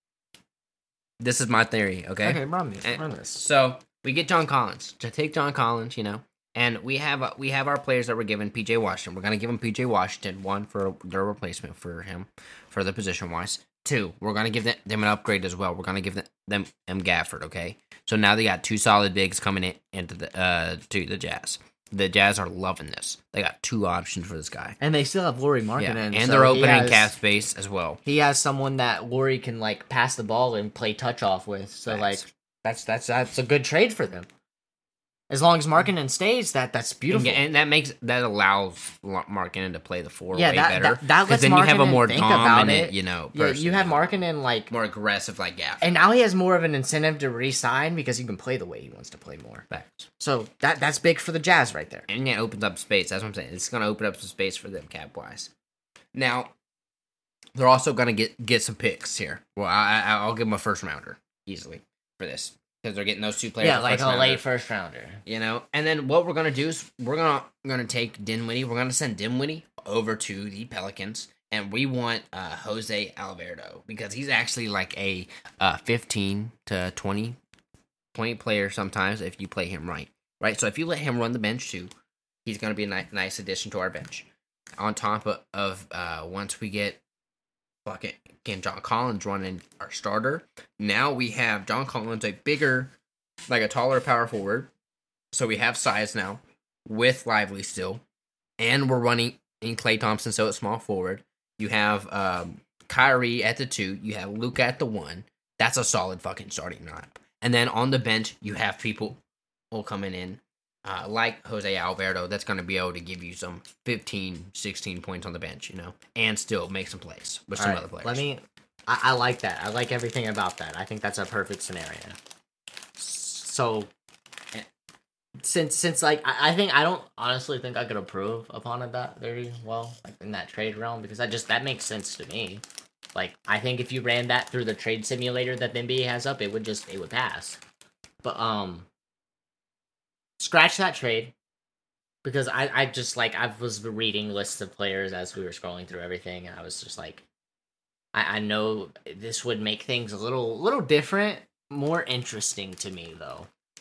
this is my theory, okay? Okay, run this. So, we get John Collins. To take John Collins, and we have our players that we're giving PJ Washington. We're going to give him PJ Washington, one, for their replacement for him, for the position-wise. Two, we're going to give them an upgrade as well. We're going to give them Gafford, okay? So now they got two solid bigs coming into the Jazz. The Jazz are loving this. They got two options for this guy. And they still have Lauri Markkanen. And so they're he opening has- cap space as well. He has someone that Lauri can like pass the ball and play touch off with. So Facts. like that's a good trade for them. As long as Markkanen stays, that's beautiful. And that allows Markkanen to play the 4 yeah, way better. That lets then Markkanen you have a more think about dominant, it. person. Yeah, you have Markkanen like more aggressive, and now he has more of an incentive to re-sign because he can play the way he wants to play more. Facts. So that's big for the Jazz right there. And it opens up space. That's what I'm saying. It's going to open up some space for them cap wise. Now, they're also going to get some picks here. Well, I'll give them a first rounder easily for this. Because they're getting those 2 players. Yeah, like a late first rounder. And then what we're gonna do is we're gonna take Dinwiddie. We're gonna send Dinwiddie over to the Pelicans, and we want Jose Alvarado because he's actually like a 15 to 20 point player sometimes if you play him right. So if you let him run the bench too, he's gonna be a nice addition to our bench. On top of once we get John Collins running our starter. Now we have John Collins, a bigger, like a taller power forward. So we have size now with Lively still. And we're running in Klay Thompson, so it's small forward. You have Kyrie at the 2. You have Luka at the 1. That's a solid fucking starting lineup. And then on the bench, you have people all coming in like Jose Alvarado, that's going to be able to give you some 15, 16 points on the bench, and still make some plays with some other players. I like that. I like everything about that. I think that's a perfect scenario. So, since like, I don't honestly think I could approve upon it that very well, like in that trade realm, because that makes sense to me. Like, I think if you ran that through the trade simulator that the NBA has up, it would pass. But, scratch that trade, because I just like I was reading lists of players as we were scrolling through everything, and I was just like, I know this would make things a little different, more interesting to me though.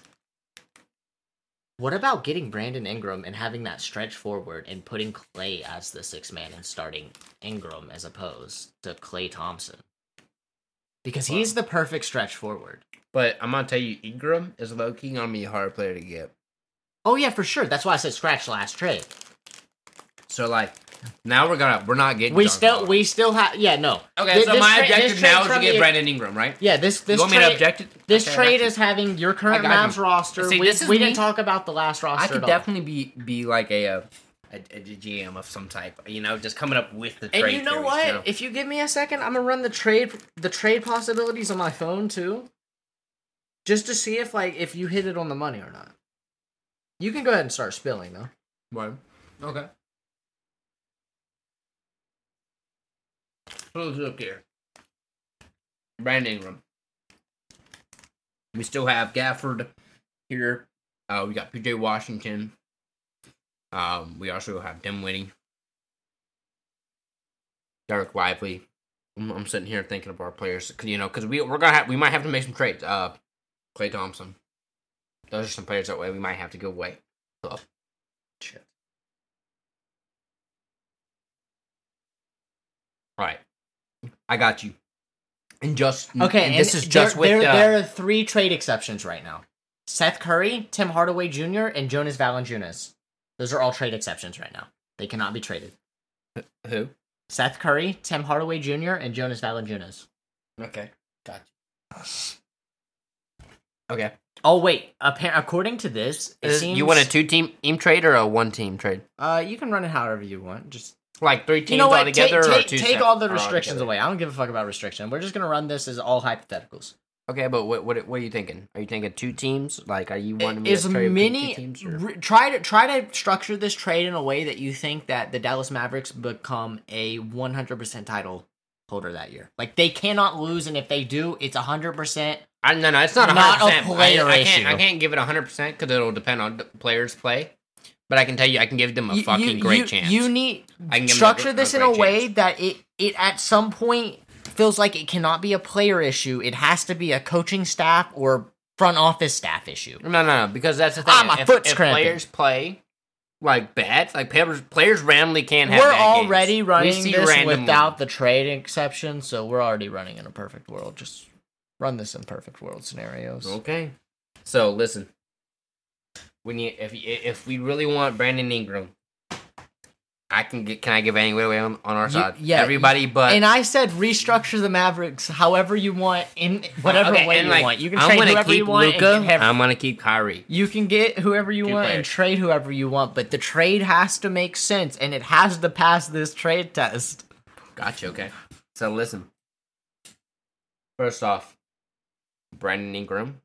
What about getting Brandon Ingram and having that stretch forward and putting Klay as the 6th man and starting Ingram as opposed to Klay Thompson? Because he's the perfect stretch forward. But I'm gonna tell you, Ingram is low-key gonna be a hard player to get. Oh yeah, for sure. That's why I said scratch last trade. So like, now we're not getting. We still have. Yeah, no. Okay, so my objective now is to get Brandon Ingram, right? Yeah, this you want me to object it? This trade is having your current Mavs roster. See, we didn't talk about the last roster. I could definitely be like a GM of some type, just coming up with the trade. And you know what? If you give me a second, I'm gonna run the trade possibilities on my phone too, just to see if you hit it on the money or not. You can go ahead and start spilling though. What? Okay. Let's look here. Brandon Ingram. We still have Gafford here. We got PJ Washington. We also have Dinwiddie. Derek Lively. I'm sitting here thinking of our players, because we might have to make some trades. Klay Thompson. Those are some players that way we might have to go away. Oh, shit. Right. I got you. And this is just with... There are 3 trade exceptions right now. Seth Curry, Tim Hardaway Jr., and Jonas Valanciunas. Those are all trade exceptions right now. They cannot be traded. Who? Seth Curry, Tim Hardaway Jr., and Jonas Valanciunas. Okay. Got you. Okay. Oh, wait. According to this, it seems... You want a 2-team trade or a 1-team trade? You can run it however you want. Just... Like 3 teams all together or 2 Take all the restrictions away. I don't give a fuck about restriction. We're just going to run this as all hypotheticals. Okay, but what are you thinking? Are you thinking 2 teams? Like, are you wanting me to trade many 2 teams? Try to structure this trade in a way that you think that the Dallas Mavericks become a 100% title holder that year. Like, they cannot lose, and if they do, it's 100%. No, it's not 100%. Not a player issue. I can't give it 100% because it'll depend on the players' play. But I can tell you, I can give them a fucking great chance. You need structure this in a way that it at some point feels like it cannot be a player issue. It has to be a coaching staff or front office staff issue. No, because that's the thing. My foot's cramping. Players play like bad, like players randomly can have. We're bad already games. running this without the trade exception, so we're already running in a perfect world. Just run this in perfect world scenarios. Okay. So listen. If we really want Brandon Ingram, Can I give anybody on our side? yeah, Everybody but... And I said restructure the Mavericks however you want, in whatever way you want. You can trade whoever you want. Luka, I'm going to keep Kyrie. You can get whoever you want and trade whoever you want, but the trade has to make sense, and it has to pass this trade test. Gotcha, okay. So listen. First off, Brandon Ingram,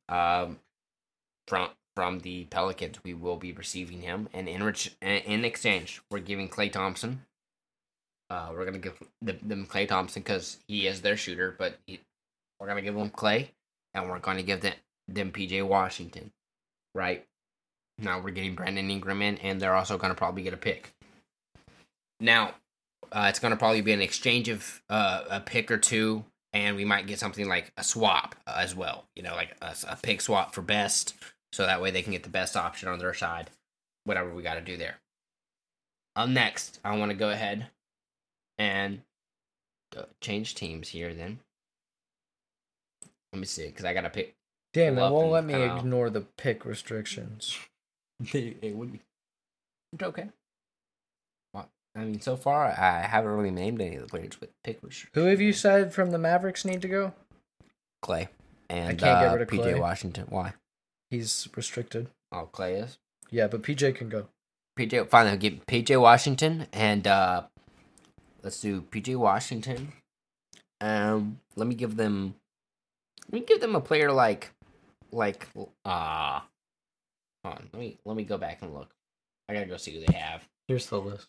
from the Pelicans, we will be receiving him, and in exchange, we're giving Klay Thompson. We're gonna give them Klay Thompson because he is their shooter, but we're gonna give them Klay, and we're gonna give them PJ Washington. Right now, we're getting Brandon Ingram in, and they're also gonna probably get a pick. Now, it's gonna probably be an exchange of a pick or two. And we might get something like a swap as well. You know, like a pick swap for best. So that way they can get the best option on their side. Whatever we got to do there. Next, I want to go ahead and change teams here then. Let me see, because I got to pick. Damn, it won't let me ignore the pick restrictions. It would be. It's okay. I mean, so far, I haven't really named any of the players with pick restrictions. Who have you said from the Mavericks need to go? Klay. And I can't get rid of PJ Klay. Washington. Why? He's restricted. Oh, Klay is? Yeah, but PJ can go. Fine, I'll give PJ Washington, and let's do PJ Washington. Let me give them a player like hold on, let me go back and look. I gotta go see who they have. Here's the list.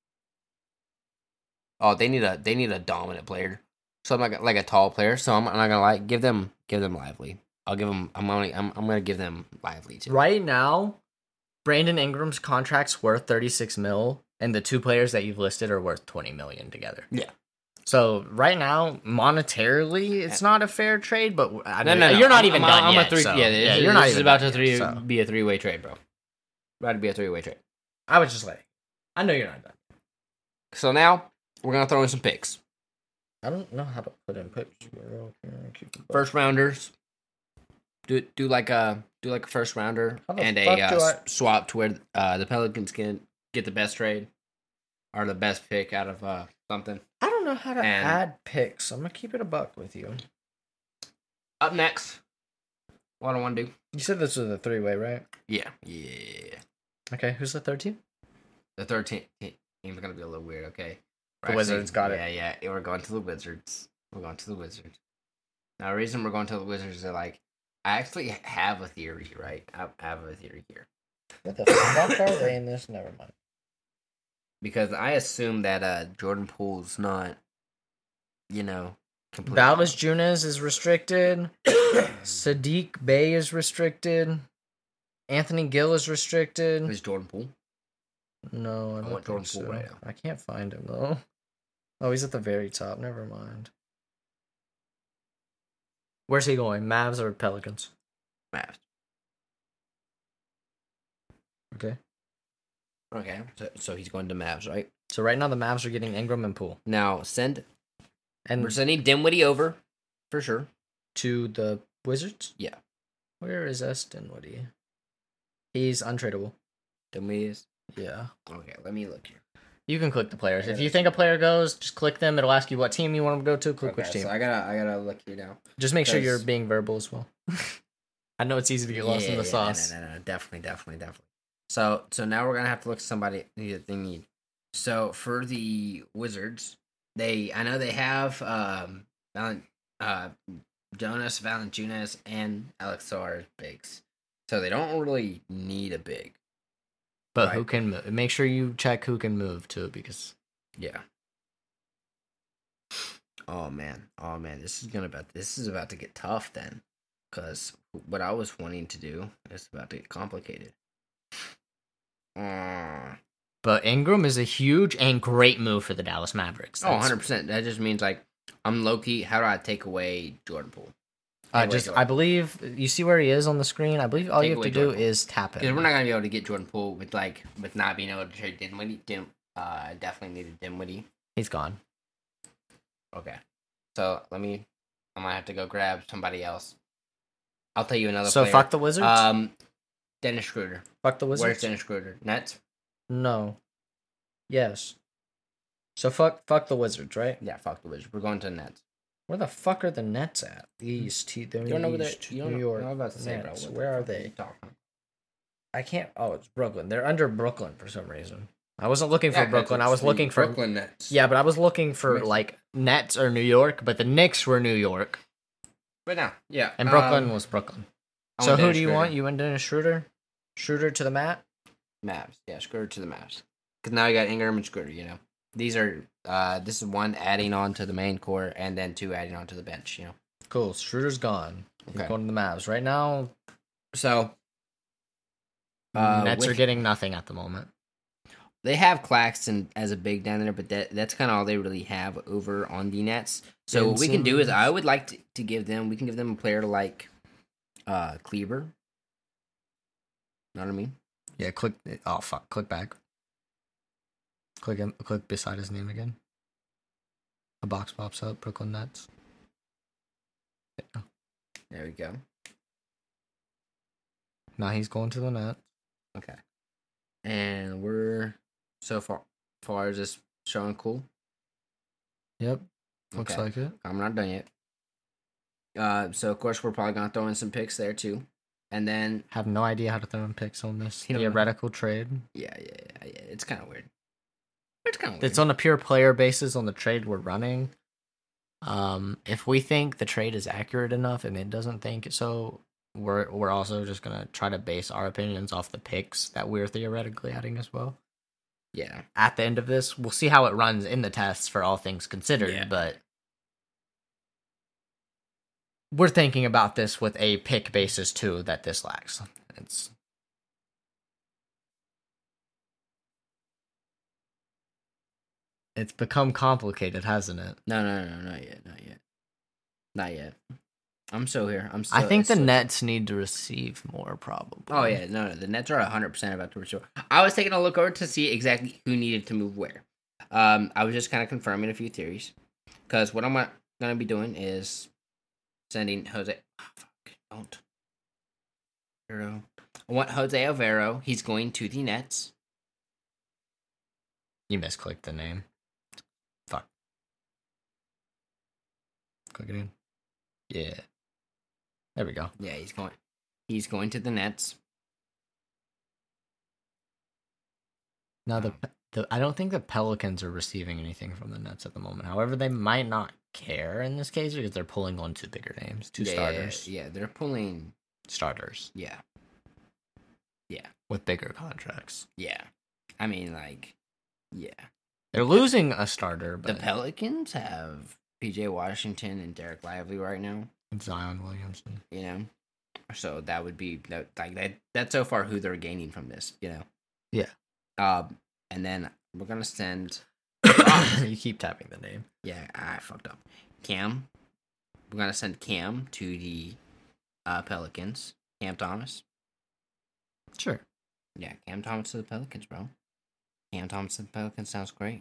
Oh, they need a dominant player. So I'm not like a tall player. So I'm not gonna lie. Give them Lively. I'll give them. I'm gonna give them Lively too. Right now, Brandon Ingram's contract's worth $36 million, and the two players that you've listed are worth $20 million together. Yeah. So right now, monetarily, it's not a fair trade. But no, you're not even done I'm yet. a three. So, Yeah, you're not even about done to yet, be a 3-way trade, bro. About to be a 3-way trade. I was just like, I know you're not done. So now we're gonna throw in some picks. I don't know how to put in picks. First rounders. Do like a first rounder and a swap to where the Pelicans can get the best trade or the best pick out of something. I don't know how to add picks. I'm gonna keep it a buck with you. Up next, what I want to do. You said this was a 3-way, right? Yeah. Okay, who's the third team? The third team is gonna be a little weird. Okay. The Wizards got it. Yeah. We're going to the Wizards. Now, the reason we're going to the Wizards is like, I actually have a theory, right? I have a theory here. What the fuck are they in this? Never mind. Because I assume that Jordan Poole's not, completely. Balas Junas is restricted. Sadiq Bey is restricted. Anthony Gill is restricted. Is Jordan Poole? No, I want Jordan Poole right now. I can't find him though. Oh, he's at the very top. Never mind. Where's he going? Mavs or Pelicans? Mavs. Okay. So he's going to Mavs, right? So right now the Mavs are getting Ingram and Poole. Now we're sending Dinwiddie over for sure to the Wizards. Yeah. Where is Dinwiddie? He's untradeable. Dinwiddie is. Yeah. Okay, let me look here. You can click the players. If you think a player goes, just click them. It'll ask you what team you want them to go to. Click which team. So I gotta look here now. Just make sure you're being verbal as well. I know it's easy to get lost in the sauce. No, definitely. So now we're gonna have to look at somebody that they need. So for the Wizards, I know they have Jonas Valanciunas and Alex Soares bigs, so they don't really need a big. But who can move? Make sure you check who can move too, because yeah. Oh man, this is about to get tough then, because what I was wanting to do is about to get complicated. But Ingram is a huge and great move for the Dallas Mavericks. 100%. That just means like I'm low key. How do I take away Jordan Poole? I believe you see where he is on the screen. I believe all you have to do is tap it. Because we're not gonna be able to get Jordan Poole with not being able to trade Dinwiddie. I definitely needed Dinwiddie. He's gone. Okay, so I might have to go grab somebody else. I'll tell you another. So player. Fuck the Wizards. Dennis Schroeder. Fuck the Wizards. Where's Dennis Schroeder? Nets? No. Yes. So fuck the Wizards, right? Yeah, fuck the Wizards. We're going to the Nets. Where the fuck are the Nets at? East, You don't know where they're. East, You don't New know. York. I was about to say, bro. Nets. what the Where are fuck they? you talking? I can't. Oh, it's Brooklyn. They're under Brooklyn for some reason. I wasn't looking for Yeah, 'cause Brooklyn. I it's was the looking for Brooklyn Nets. Yeah, but I was looking for Makes- like Nets or New York, but the Knicks were New York But now, yeah, and Brooklyn was Brooklyn. I So want who Dennis do you Schroeder. want? You want Dennis Schroeder? Schroeder to the mat? Mavs. Yeah, Scooter to the Mavs. Because now you got Ingram and Scooter. You know, these are. This is one adding on to the main core, and then two adding on to the bench. You know. Cool. Schroeder's gone. He's Okay. going to the Mavs right now. So. Nets are with- getting nothing at the moment. They have Claxton as a big down there, but that's kind of all they really have over on the Nets. So Ben what we can do is Simmons. I would like to give them. We can give them a player like Kleber. Know what I mean? Yeah, click. Oh fuck! Click back. Click him. Click beside his name again. A box pops up. Brooklyn Nets. Yeah. There we go. Now he's going to the net. Okay. And we're so far as this showing cool. Yep. Looks Okay. like it. I'm not done yet. So of course we're probably gonna throw in some picks there too, and then Have no idea how to throw in picks on this You don't know. theoretical trade. yeah, it's kind of weird. It's kind of weird. It's on a pure player basis on the trade we're running. If we think the trade is accurate enough and it doesn't think so, we're also just gonna try to base our opinions off the picks that we're theoretically adding as well. Yeah. At the end of this, we'll see how it runs in the tests for all things considered, Yeah. but we're thinking about this with a pick basis too that this lacks. It's become complicated, hasn't it? No, not yet. I'm still here. I think the still- Nets need to receive more, probably. Oh yeah, no, the Nets are 100% about to restore. I was taking a look over to see exactly who needed to move where. I was just kind of confirming a few theories, because what I'm gonna be doing is sending Jose. Oh, fuck, don't. Alvaro. I want Jose Alvaro. He's going to the Nets. You misclicked the name. Fuck. Click it in. Yeah. There we go. Yeah, he's going to the Nets. Now I don't think the Pelicans are receiving anything from the Nets at the moment. However, they might not care in this case because they're pulling on two bigger names, two starters. Yeah, they're pulling. Starters Yeah, with bigger contracts. yeah. I mean, like, yeah. They're losing a starter, The but Pelicans have PJ Washington and Derek Lively right now. Zion Williamson. You know, so that would be that's so far who they're gaining from this. You know. Yeah. And then we're gonna send. You keep tapping the name. Yeah, I fucked up. Cam. We're gonna send Cam to the Pelicans. Cam Thomas. Sure. Yeah, Cam Thomas to the Pelicans, bro. Cam Thomas to the Pelicans sounds great.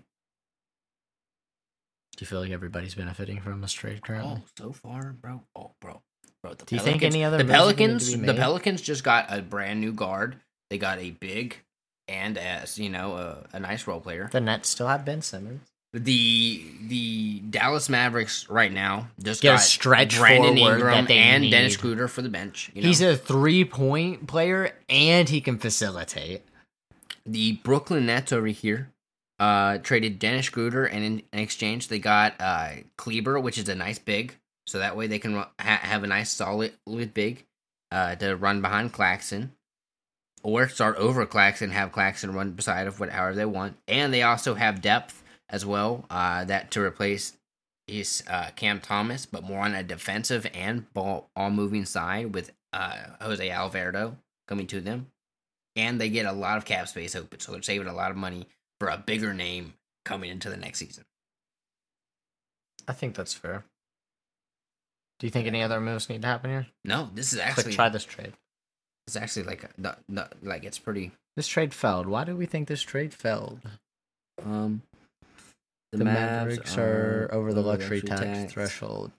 Do you feel like everybody's benefiting from this trade currently? Oh, so far, bro. Oh, bro. The Do you think any other the moves need to Pelicans? be The made? Pelicans just got a brand new guard. They got a big and as you know a nice role player. The Nets still have Ben Simmons. The Dallas Mavericks right now just Get a got stretch Brandon forward Ingram that they and need. Dennis Schroeder for the bench. You know? He's a 3-point player and he can facilitate. The Brooklyn Nets over here traded Dennis Schroeder, and in exchange they got Kleber, which is a nice big, so that way they can have a nice solid big to run behind Claxton, or start over Claxton, have Claxton run beside of however they want, and they also have depth as well that to replace is Cam Thomas, but more on a defensive and ball moving side with Jose Alvarado coming to them. And they get a lot of cap space open, so they're saving a lot of money for a bigger name coming into the next season. I think that's fair. Do you think any other moves need to happen here? No, this is Click actually try this trade. it's actually like like it's pretty. This trade failed. Why do we think this trade failed? The Mavericks are over the luxury tax threshold.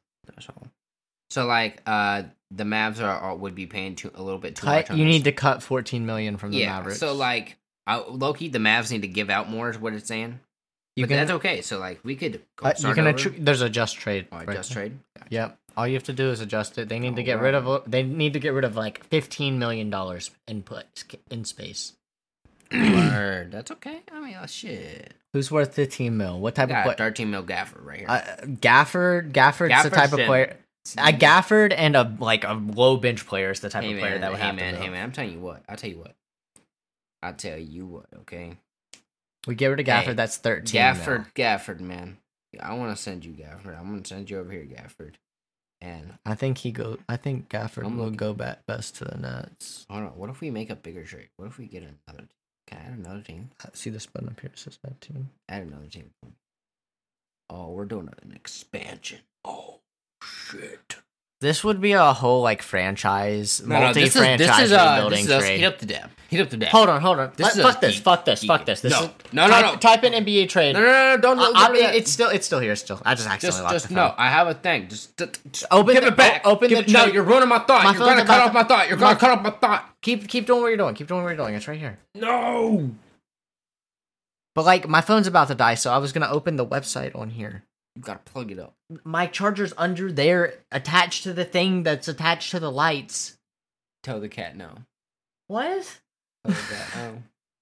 So like the Mavs are would be paying a little bit too much. You need to cut $14 million from the yeah. Mavericks. So like Low-key, the Mavs need to give out more is what it's saying. But that's okay. So, like, we could start over. There's a just trade. Oh, right just there. trade? Gotcha. Yep. All you have to do is adjust it. They need to get rid of. They need to get rid of like $15 million in space. Word. That's okay. I mean, shit. Who's worth 15 mil? What type of player? 13 mil Gafford right here. Gafford's the type of player. Gafford and a low bench player is the type of player that would happen. Hey man, I'm telling you what. I'll tell you what. Okay. We get rid of Gafford. That's 13. Gafford, man. I want to send you Gafford. I'm gonna send you over here, Gafford. And I think Gafford will go back best to the Nets. Hold on. What if we make a bigger trade? What if we get another? Can I add another team? See this button up here? It says that team. Add another team. Oh, we're doing an expansion. Oh shit. This would be a whole multi-franchise building trade. Heat up the dab. Hold on. Fuck this. Type in NBA trade. No, don't. It's still here. I just accidentally locked the phone. No, I have a thing. Just open give it back. No, you're ruining my thought. You're gonna cut off my thought. You're gonna cut off my thought. Keep doing what you're doing. It's right here. No. But my phone's about to die, so I was gonna open the website on here. You gotta plug it up. My charger's under there, attached to the thing that's attached to the lights. Tell the cat no. What? Tell the cat no.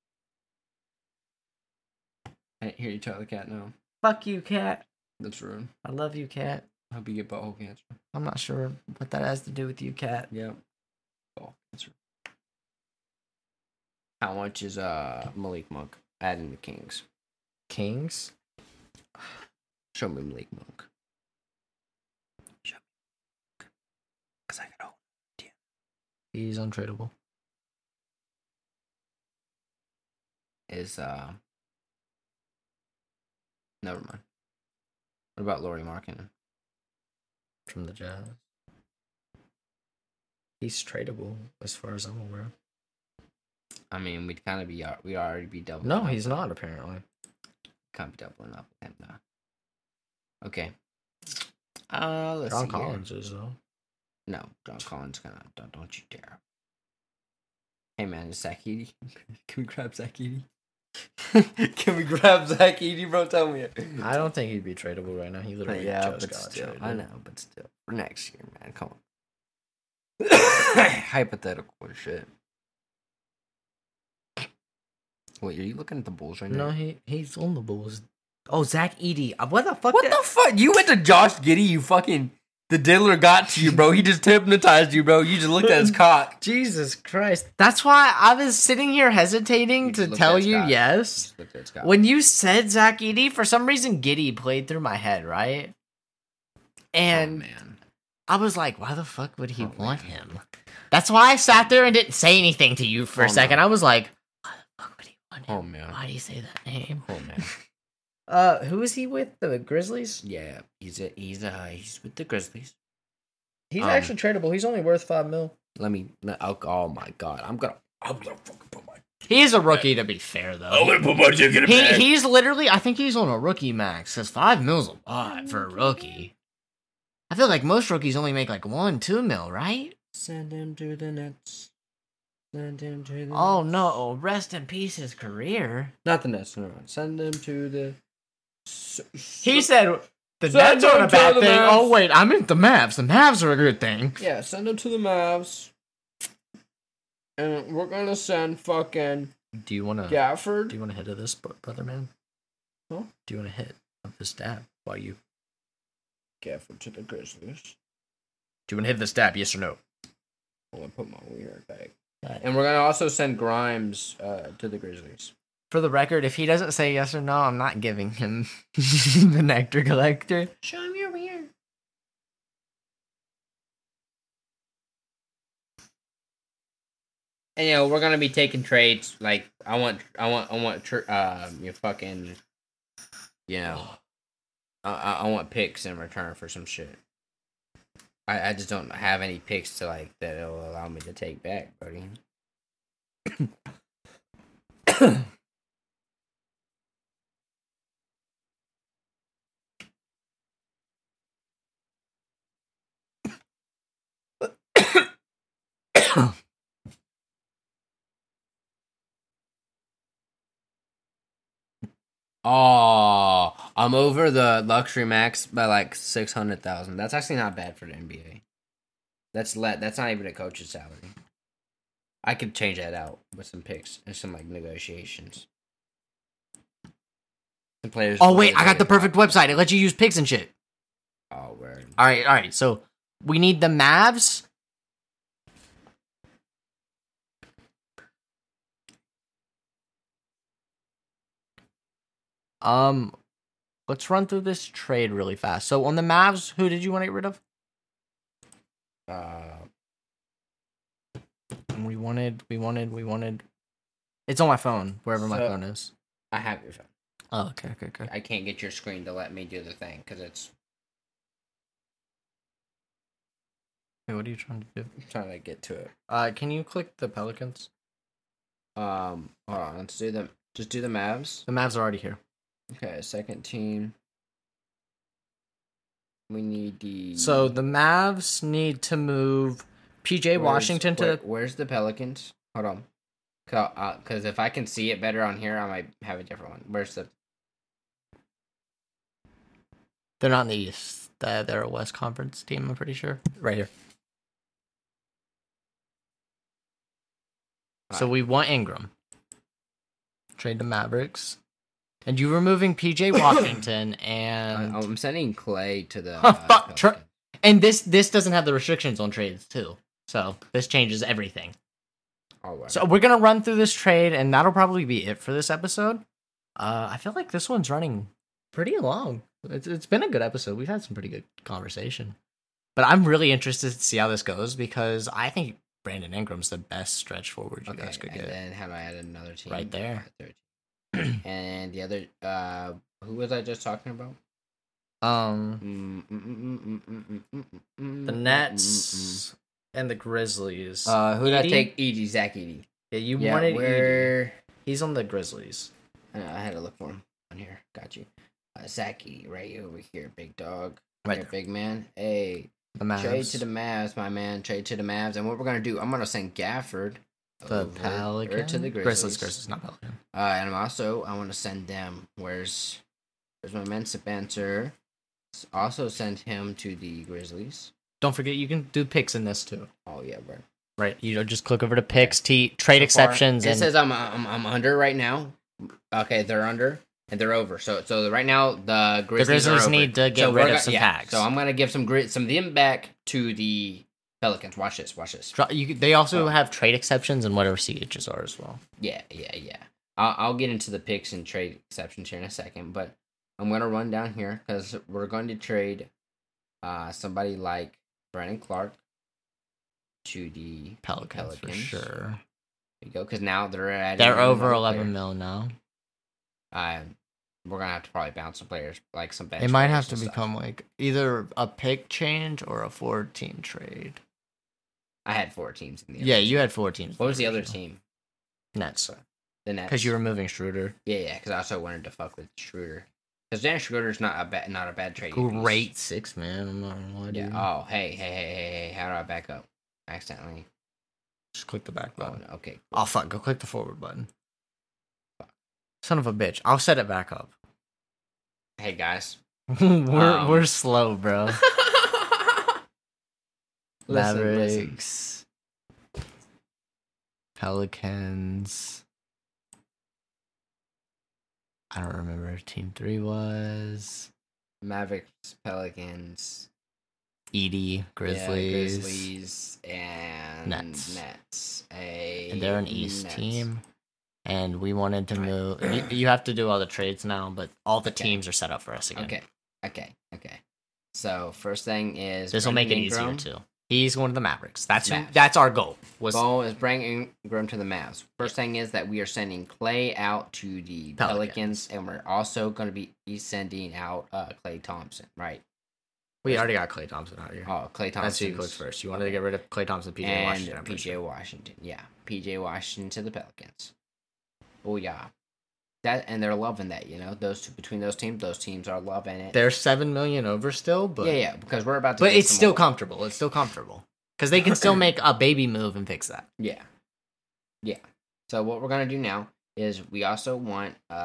I didn't hear you tell the cat no. Fuck you, cat. That's rude. I love you, cat. I hope you get butthole cancer. I'm not sure what that has to do with you, cat. Yeah. Butthole cancer. How much is Malik Monk adding the Kings? Kings? Show me Malik Monk. Show me. Because I got all. He's untradeable. Never mind. What about Lauri Markkanen? From the Jazz. He's tradable as far as I'm aware. I mean, we'd already be doubling. No, he's not apparently. Can't be doubling up with him now. Okay. Let's John see Collins here. is though. No, John Collins don't you dare. Hey man, is Zach Edey? Can we grab Zach Edey? Can we grab Zach Edey, bro? Tell me. I don't think he'd be tradable right now. He literally just got still, traded. I know, but still. For next year, man. Come on. Hypothetical shit. Wait, are you looking at the Bulls right now? No, he's on the Bulls. Oh, Zach Edey. What the fuck? What the fuck? You went to Josh Giddey, you fucking... The diddler got to you, bro. He just hypnotized you, bro. You just looked at his cock. Jesus Christ. That's why I was sitting here hesitating to tell you yes. When you said Zach Edey, for some reason Giddey played through my head, right? And I was like, why the fuck would he want him? That's why I sat there and didn't say anything to you for a second. I was like, why the fuck would he want him? Oh, man. Why do you say that name? Oh, man. Who is he with? The Grizzlies? Yeah, he's with the Grizzlies. He's actually tradable. He's only worth $5 million. Oh my god, I'm gonna fucking put my. He's a rookie, to be fair, though. I'm gonna put my dick in a bag. He's literally, I think he's on a rookie max, because $5 million's a lot for a rookie. I feel like most rookies only make $1-2 million, right? Send him to the Nets. Send him to the Oh Nets. no, rest in peace his career. Not the Nets, no. Send him to the... He said the Nets aren't a bad thing. Mavs. Oh wait, I meant the Mavs. The Mavs are a good thing. Yeah, send him to the Mavs. And we're gonna send fucking Do you want to Gafford. Do you want to hit of this, brother man? Huh? Do you want to hit of this stab while you? Gafford to the Grizzlies. Do you want to hit the stab? Yes or no? I'm gonna put my weird bag. And we're gonna also send Grimes to the Grizzlies. For the record, if he doesn't say yes or no, I'm not giving him the Nectar Collector. Show him your weird. And we're gonna be taking trades. Like I want your fucking, I want picks in return for some shit. I just don't have any picks to that'll allow me to take back, buddy. Oh, I'm over the luxury max by like 600,000. That's actually not bad for the NBA. That's not even a coach's salary. I could change that out with some picks and some like negotiations. The players. Oh wait, I got the perfect website. It lets you use picks and shit. Oh, word. All right. So we need the Mavs. Let's run through this trade really fast. So on the Mavs, who did you want to get rid of? We wanted. It's on my phone, wherever my phone is. I have your phone. Oh, okay. I can't get your screen to let me do the thing because it's. Hey, what are you trying to do? I'm trying to get to it. Can you click the Pelicans? Hold on. Let's do them. Just do the Mavs. The Mavs are already here. Okay, second team. We need the. So the Mavs need to move PJ Washington to. Where's the Pelicans? Hold on. Because if I can see it better on here, I might have a different one. Where's the. They're not in the East. They're a West Conference team, I'm pretty sure. Right here. So we want Ingram. Trade the Mavericks. And you removing PJ Washington and... I'm sending Clay to the... fuck. And this doesn't have the restrictions on trades, too. So this changes everything. Oh, wow. So we're going to run through this trade, and that'll probably be it for this episode. I feel like this one's running pretty long. It's been a good episode. We've had some pretty good conversation. But I'm really interested to see how this goes, because I think Brandon Ingram's the best stretch forward you guys could get. And then how do I add another team? Right there. And the other, who was I just talking about? The Nets and the Grizzlies. Who did I take? Zach Edey. Yeah, you wanted where... Edey. He's on the Grizzlies. I had to look for him on here. Got you. Zach Edey, right over here, big dog. Right there, big man. Hey, the Mavs. Trade to the Mavs, my man. Trade to the Mavs. And what we're going to do, I'm going to send Gafford the Pelicans to the Grizzlies. Grizzlies, not Pelican. And I want to send them. Where's my man Spencer? Also send him to the Grizzlies. Don't forget, you can do picks in this too. Oh yeah, bro. Right, you just click over to picks, trade exceptions. It says I'm under right now. Okay, they're under and they're over. So right now the Grizzlies are over. Need to get rid of some tags. So I'm gonna give some of them back to the Pelicans. Watch this. They also have trade exceptions and whatever CHs are as well. Yeah. I'll get into the picks and trade exceptions here in a second, but I'm going to run down here because we're going to trade somebody like Brandon Clark to the Pelicans. For sure. There you go, because now they're over 11 mil now. We're going to have to probably bounce some players, like some bench. It might have to become like either a pick change or a 4-team trade. I had 4 teams in the Yeah, you had 4 teams. What was the other team? Nets. The Nets. Because you were moving Schroeder. Yeah, because I also wanted to fuck with Schroeder. Because Dennis Schroeder's not a bad trade. Great piece. 6 man. I'm not gonna lie to you. Oh, hey! How do I back up? Accidentally. Just click the back button. Oh, okay. Cool. Oh fuck! Go click the forward button. Fuck. Son of a bitch! I'll set it back up. Hey guys, we're slow, bro. Mavericks, Pelicans. I don't remember who Team 3 was. Mavericks, Pelicans, Edey, Grizzlies, and Nets. And they're an East team. And we wanted to move. You have to do all the trades now, but all the teams are set up for us again. Okay. So first thing is this will make it easier too. He's going to the Mavericks. That's our goal. Goal is bring Ingram to the Mavs. First thing is that we are sending Clay out to the Pelicans, and we're also going to be sending out Klay Thompson, right? We already got Klay Thompson out here. Oh, Klay Thompson. That's who you clicked first. You wanted to get rid of Klay Thompson, PJ Washington. PJ Washington, yeah. PJ Washington to the Pelicans. Oh, yeah. And they're loving that, between those teams are loving it. They're $7 million over still, but yeah, because we're about to. But it's still comfortable. It's still comfortable because they can still make a baby move and fix that. Yeah. So what we're gonna do now is we also want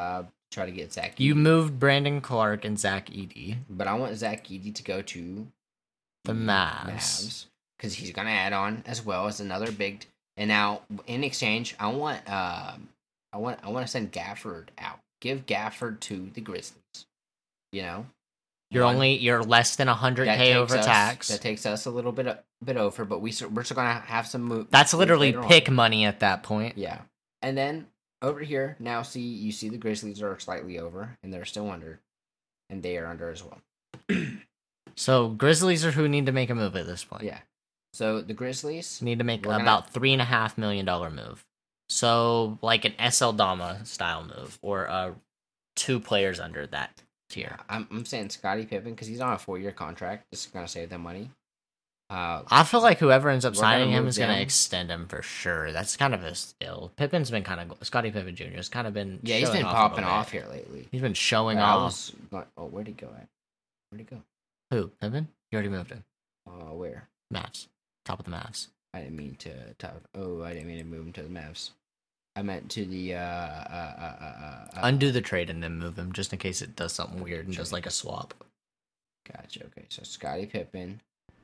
try to get Zach. You Edey. moved Brandon Clark and Zach Edey. But I want Zach Edey to go to The Mavs. because he's gonna add on as well as another big. And now in exchange, I want to send Gafford out. Give Gafford to the Grizzlies. You know, You're less than 100K over tax. That takes us a little bit over, but we're still gonna have some move. That's literally pick money at that point. Yeah, and then over here now, you see the Grizzlies are slightly over, and they're still under, and they are under as well. So Grizzlies are who need to make a move at this point. Yeah. So the Grizzlies Need to make about $3.5 million move. So like an SL Dama style move, or 2 players under that tier. I'm saying Scottie Pippen because he's on a 4-year contract. This is gonna save them money. I feel like whoever ends up we're gonna signing him move is going to down. extend him for sure. That's kind of a steal. Pippin's been Scottie Pippen Jr. has kind of been Yeah, he's showing been off a popping little off bit. here lately. He's been showing I off. was going, where'd he go at? Where'd he go? Who? Pippen? You already moved him. Where? Mavs. Top of the Mavs. I didn't mean to I didn't mean to move him to the Mavs. I meant to the Undo the trade and then move him, just in case it does something weird and does like a swap. Gotcha. Okay, so Scottie Pippen.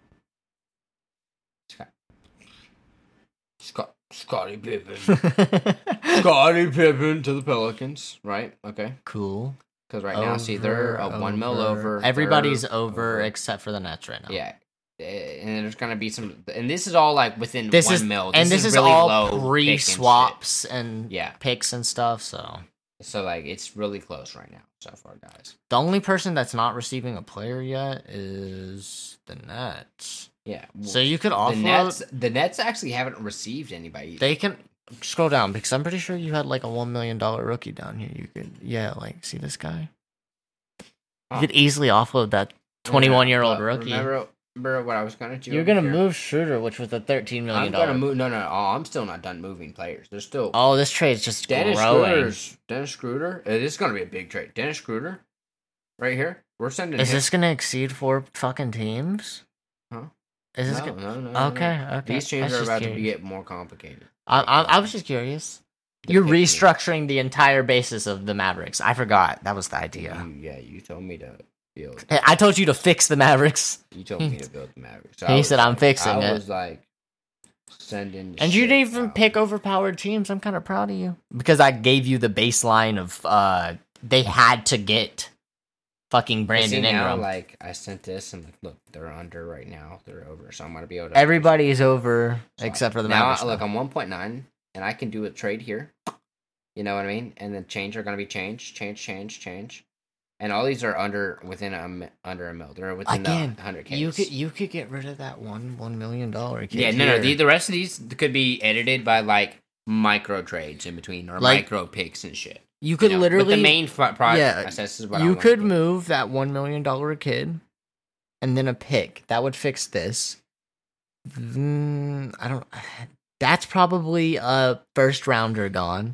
Scottie Pippen. Scottie Pippen to the Pelicans, right? Okay. Cool. Because right now, see, they're a 1 mil over. Everybody's they're over except for the Nets right now. Yeah. And there's gonna be some, and this is all like within This 1 is mil. and this is really all low pick and pre-swaps and Yeah. picks and stuff. So shit. So like it's really close right now so far, guys. the only person that's not receiving a player yet is the Nets. Yeah. So you could the offload. The Nets actually haven't received anybody. Either. They can scroll down because I'm pretty sure you had like a $1 million rookie down here. You could, like, see this guy. You could easily offload that 21-year-old rookie. Remember what I was gonna do? You're gonna move Schroeder, which was a $13 million. I'm gonna move. No. I'm still not done moving players. There's still. Oh, this trade's just Dennis growing. Schroeder. It is gonna be a big trade. Dennis Schroeder, right here. We're sending. Is him. this gonna exceed 4 fucking teams? Huh? Is this No. Okay. These teams That's are just about to curious. get more complicated. I was just curious. The You're pick- restructuring the entire basis of the Mavericks. I forgot that was the idea. You told me to build. I told you to fix the Mavericks, You told me to build the Mavericks. So He I was said, "I'm like- fixing I it." was like sending. and you shit didn't even out. pick overpowered teams. I'm kind of proud of you because I gave you the baseline of they had to get fucking But see, Brandon now, Ingram. like I sent this and like, look, they're under right now. They're over, so I'm gonna be able to. Everybody's over So, except for the now. Mavericks. Look, now. I'm 1.9, and I can do a trade here. You know what I mean? And then change are gonna be change, and all these are under a mil. They're within Again, the 100K. you could get rid of that $1 million kid. Yeah, no. here. The rest of these could be edited by like micro trades in between or Like, micro picks and shit. You could But literally the main project. yeah, This is what I you want could to do. move that $1 million kid and then a pick. That would fix this. I don't. That's probably a first rounder gone.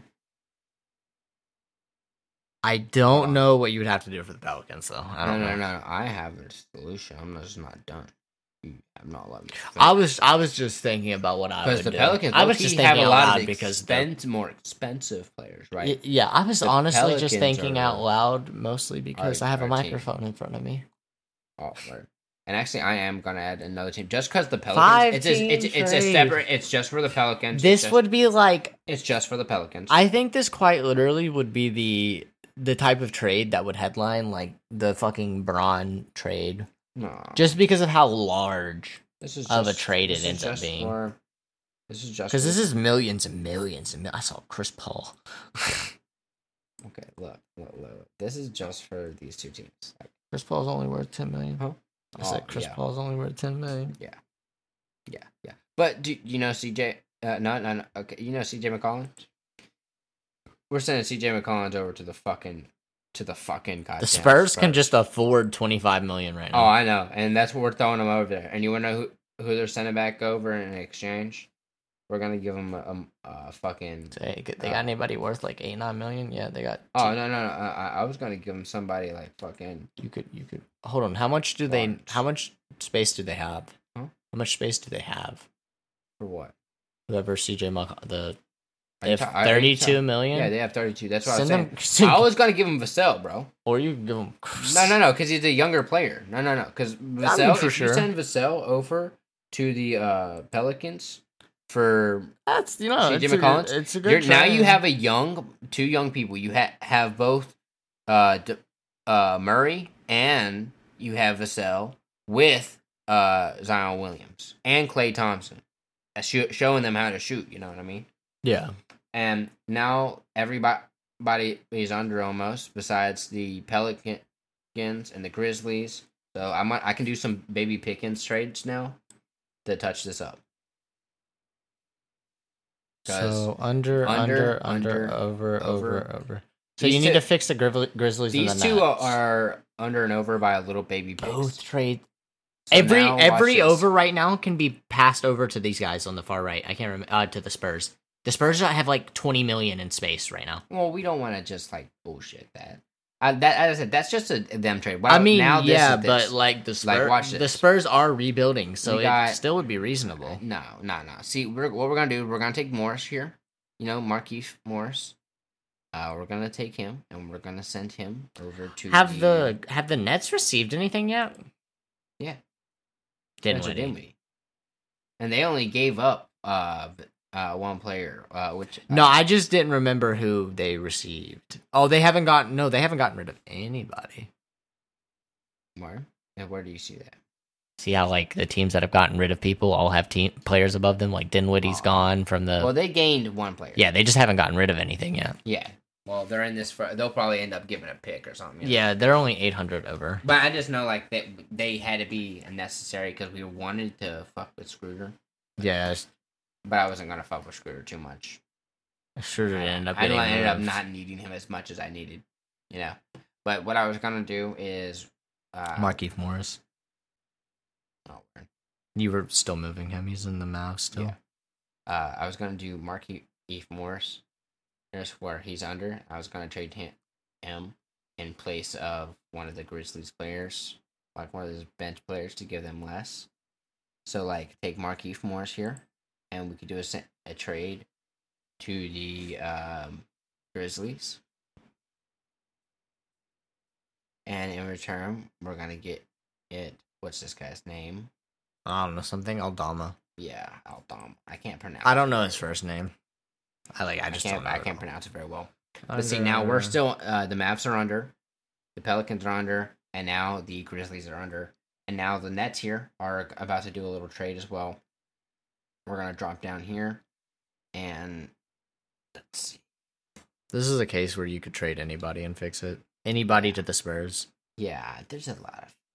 I don't know what you would have to do for the Pelicans, though. I don't know. No. I have a solution. I'm just not done. I'm not letting me. I was just thinking about what I would because the do. Pelicans. I was low-key just have thinking a out lot loud of because more expensive players, right? yeah, I was The honestly just Pelicans thinking are- out loud mostly because I have a our team. microphone in front of me. Oh, word. And actually, I am gonna add another team just because the Five Pelicans. It's a trade. separate. It's just for the Pelicans. This would be like It's just for the Pelicans. I think this quite literally would be the type of trade that would headline like the fucking Braun trade, no. just because of how large. This is of a just- trade it this is ends up just being. This is just Because this for- is millions and millions and I saw Chris Paul. okay. Look. This is just for these two teams. Like, Chris Paul's only worth $10 million. Huh? I said Oh, Chris yeah. Paul's only worth $10 million. Yeah. But do you know CJ? No. Okay, you know CJ McCollum. We're sending CJ McCollum over to the fucking goddamn The Spurs can just afford $25 million right Oh, now. I know, and that's what we're throwing them over there. And you want to know who they're sending back over in exchange? We're gonna give them a fucking. They got anybody worth like $8-9 million? Yeah, they got. Oh no! I was gonna give them somebody like fucking. You could hold on. How much do they? Barnes. How much space do they have? Huh? How much space do they have? For what? Whoever CJ the If 32 million? Yeah, they have 32. That's what I was Send saying. them- I was gonna give him Vassell, bro. Or you give him... No, because he's a younger player. No, because Vassell, for if sure. you send Vassell over to the Pelicans for That's, CJ it's McCollum, it's a good now you trade. have two young people. You have both Murray and you have Vassell with Zion Williams and Klay Thompson, showing them how to shoot. You know what I mean? Yeah. And now everybody is under almost, besides the Pelicans and the Grizzlies. So I can do some baby Pickens trades now to touch this up. So under, over. So These you need two- to fix the Grizzlies and the These two Nets. are under and over by a little baby picks. both trade. So every now watch this. over right now can be passed over to these guys on the far right. I can't remember to the Spurs. The Spurs have like 20 million in space right now. Well, we don't want to just like bullshit that. As I said, that's just a them trade. But I mean, now this yeah, is this. but like the Spurs, watch this. the Spurs are rebuilding, so We got- it still would be reasonable. No. See, what we're gonna do? We're gonna take Morris here. Markieff Morris. We're gonna take him and we're gonna send him over to Have the Nets received anything yet? Yeah. Dinwiddie. Dinwiddie. And they only gave up one player, which No, I just didn't remember who they received. Oh, they haven't gotten rid of anybody. Where? And where do you see that? See how like the teams that have gotten rid of people all have players above them. Like Dinwiddie's gone from the. Well, they gained one player. Yeah, they just haven't gotten rid of anything yet. Yeah. Well, they're in this for. They'll probably end up giving a pick or something. Yeah, they're only 800 over. But I just know like that they had to be necessary because we wanted to fuck with Schröder. Yeah, But I wasn't gonna fuck with Schröder too much. sure it ended up I getting ended up moved. not needing him as much as I needed. But what I was gonna do is Markieff Morris. Oh, word. You were still moving him. He's in the Mavs still. Yeah. I was gonna do Markieff Morris. Here's where he's under. I was gonna trade him in place of one of the Grizzlies players, like one of those bench players, to give them less. So like take Markieff Morris here, and we could do a trade to the Grizzlies. And in return, we're gonna get it. What's this guy's name? I don't know, something Aldama. Yeah, Aldama. I can't pronounce. I don't know his first name. I just can't. don't know. I can't pronounce it very well. But see, now we're still. The Mavs are under, the Pelicans are under, and now the Grizzlies are under, and now the Nets here are about to do a little trade as well. We're gonna drop down here, and let's see. This is a case where you could trade anybody and fix it. Anybody to the Spurs. Yeah, there's a lot of.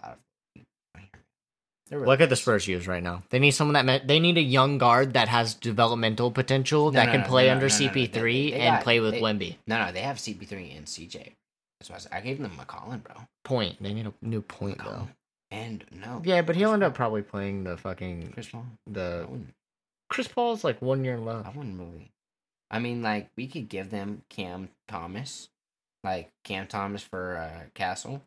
Look at the Spurs use right now. They need someone they need a young guard that has developmental potential that can play under CP3 They and got- play with they- Wemby. No, they have CP3 and CJ. That's why I gave them McCollum, bro. Point. They need a new point though. McCollum. And no. Yeah, but he'll end up probably playing the fucking Chris Paul. I the wouldn't. Chris Paul's like 1 year I left. wouldn't really. I mean, like we could give them Cam Thomas, for Castle.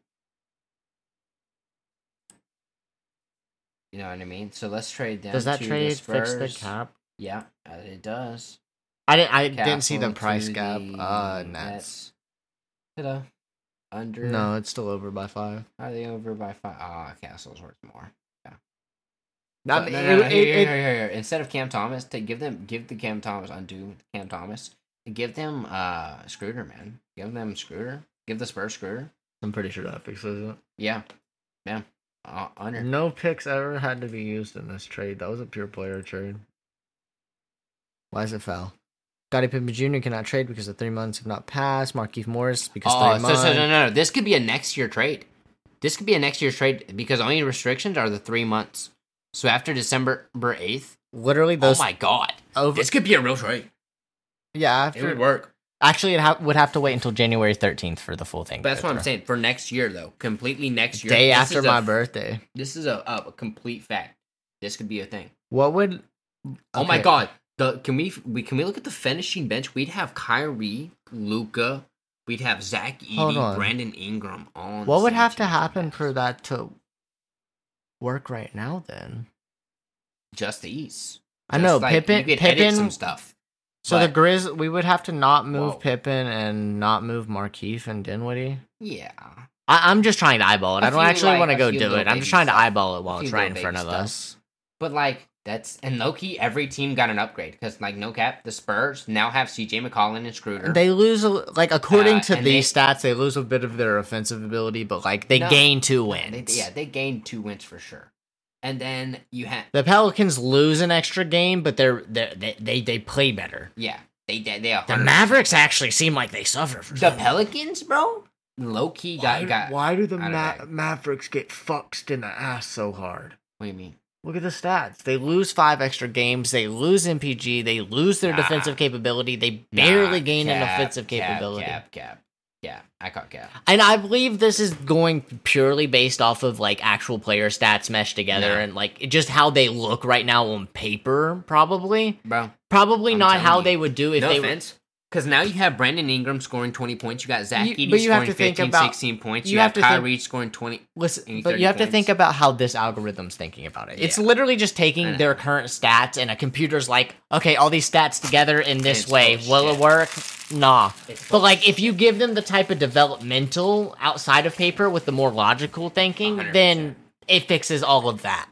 You know what I mean? So let's trade them. Does that to trade the fix the Spurs. cap? Yeah, it does. I didn't see the Castle price to cap. the Nets. Ta-da. Under. No, it's still over by 5. Are they over by 5? Castle's worth more. I So, mean, no, it- here. Instead of Cam Thomas, give the Cam Thomas, undo Cam Thomas, and give them Schröder, man. Give them Schröder. Give the Spurs Schröder. I'm pretty sure that fixes it. Yeah. Under. No picks ever had to be used in this trade. That was a pure player trade. Why is it foul? Scottie Pippen Jr. cannot trade because the 3 months have not passed. Markieff Morris because 3 months. No. This could be a next year trade. This could be a next year's trade because only restrictions are the 3 months. So after December 8th. Literally those. Oh my god. Over, This could be a real trade. yeah, It after. would work. Actually, it would have to wait until January 13th for the full thing. But that's what I'm saying. For next year, though. Completely next year. Day This after is my birthday. This is a complete fact. This could be a thing. What would? Oh my okay. god. Can we look at the finishing bench? We'd have Kyrie, Luka, we'd have Zach Hold Edey, on. Brandon Ingram on. What the would same have to team. happen for that to work right now? Then Just the East. I know Just, like, Pippen. you could edit some Pippen. stuff. So But- we would have to not move Whoa. Pippen and not move Markeith and Dinwiddie. Yeah. I'm just trying to eyeball it. I A don't few, actually like, want to a go few do little it. I'm baby just trying to stuff. eyeball it while A it's few right in little front baby of stuff. us. But like and low-key, every team got an upgrade because like no cap, the Spurs now have CJ McCollum and Schroeder. They lose, according to and these stats, they lose a bit of their offensive ability, but like they No. gain 2 wins. They gained 2 wins for sure. And then you have The Pelicans lose an extra game, but they play better. they The 100%. Mavericks actually seem like they suffer for The some. Pelicans, bro, low-key got. Why do the out of bag. Mavericks get fucked in the ass so hard? What do you mean? Look at the stats. They lose 5 extra games. They lose MPG. They lose their Nah. defensive capability. They barely gain an Cap, offensive capability. Cap. Yeah, I caught cap. And I believe this is going purely based off of like actual player stats meshed together Nah. and like just how they look right now on paper. Probably Bro, not I'm how telling they you. would do if no they offense. Because now you have Brandon Ingram scoring 20 points. You got Zach You- Edey but you have scoring to think 15, about- 16 points. you You have have to think- Kyrie scoring 20. listen. Any But 30 you have to points. think about how this algorithm's thinking about it. It's Yeah. literally just I taking know. their current stats and a computer's like, okay, all these stats together in this It's way. bullshit. Will it work? Nah. It's But like, if you give them the type of developmental outside of paper with the more logical thinking, 100%. then it fixes all of that.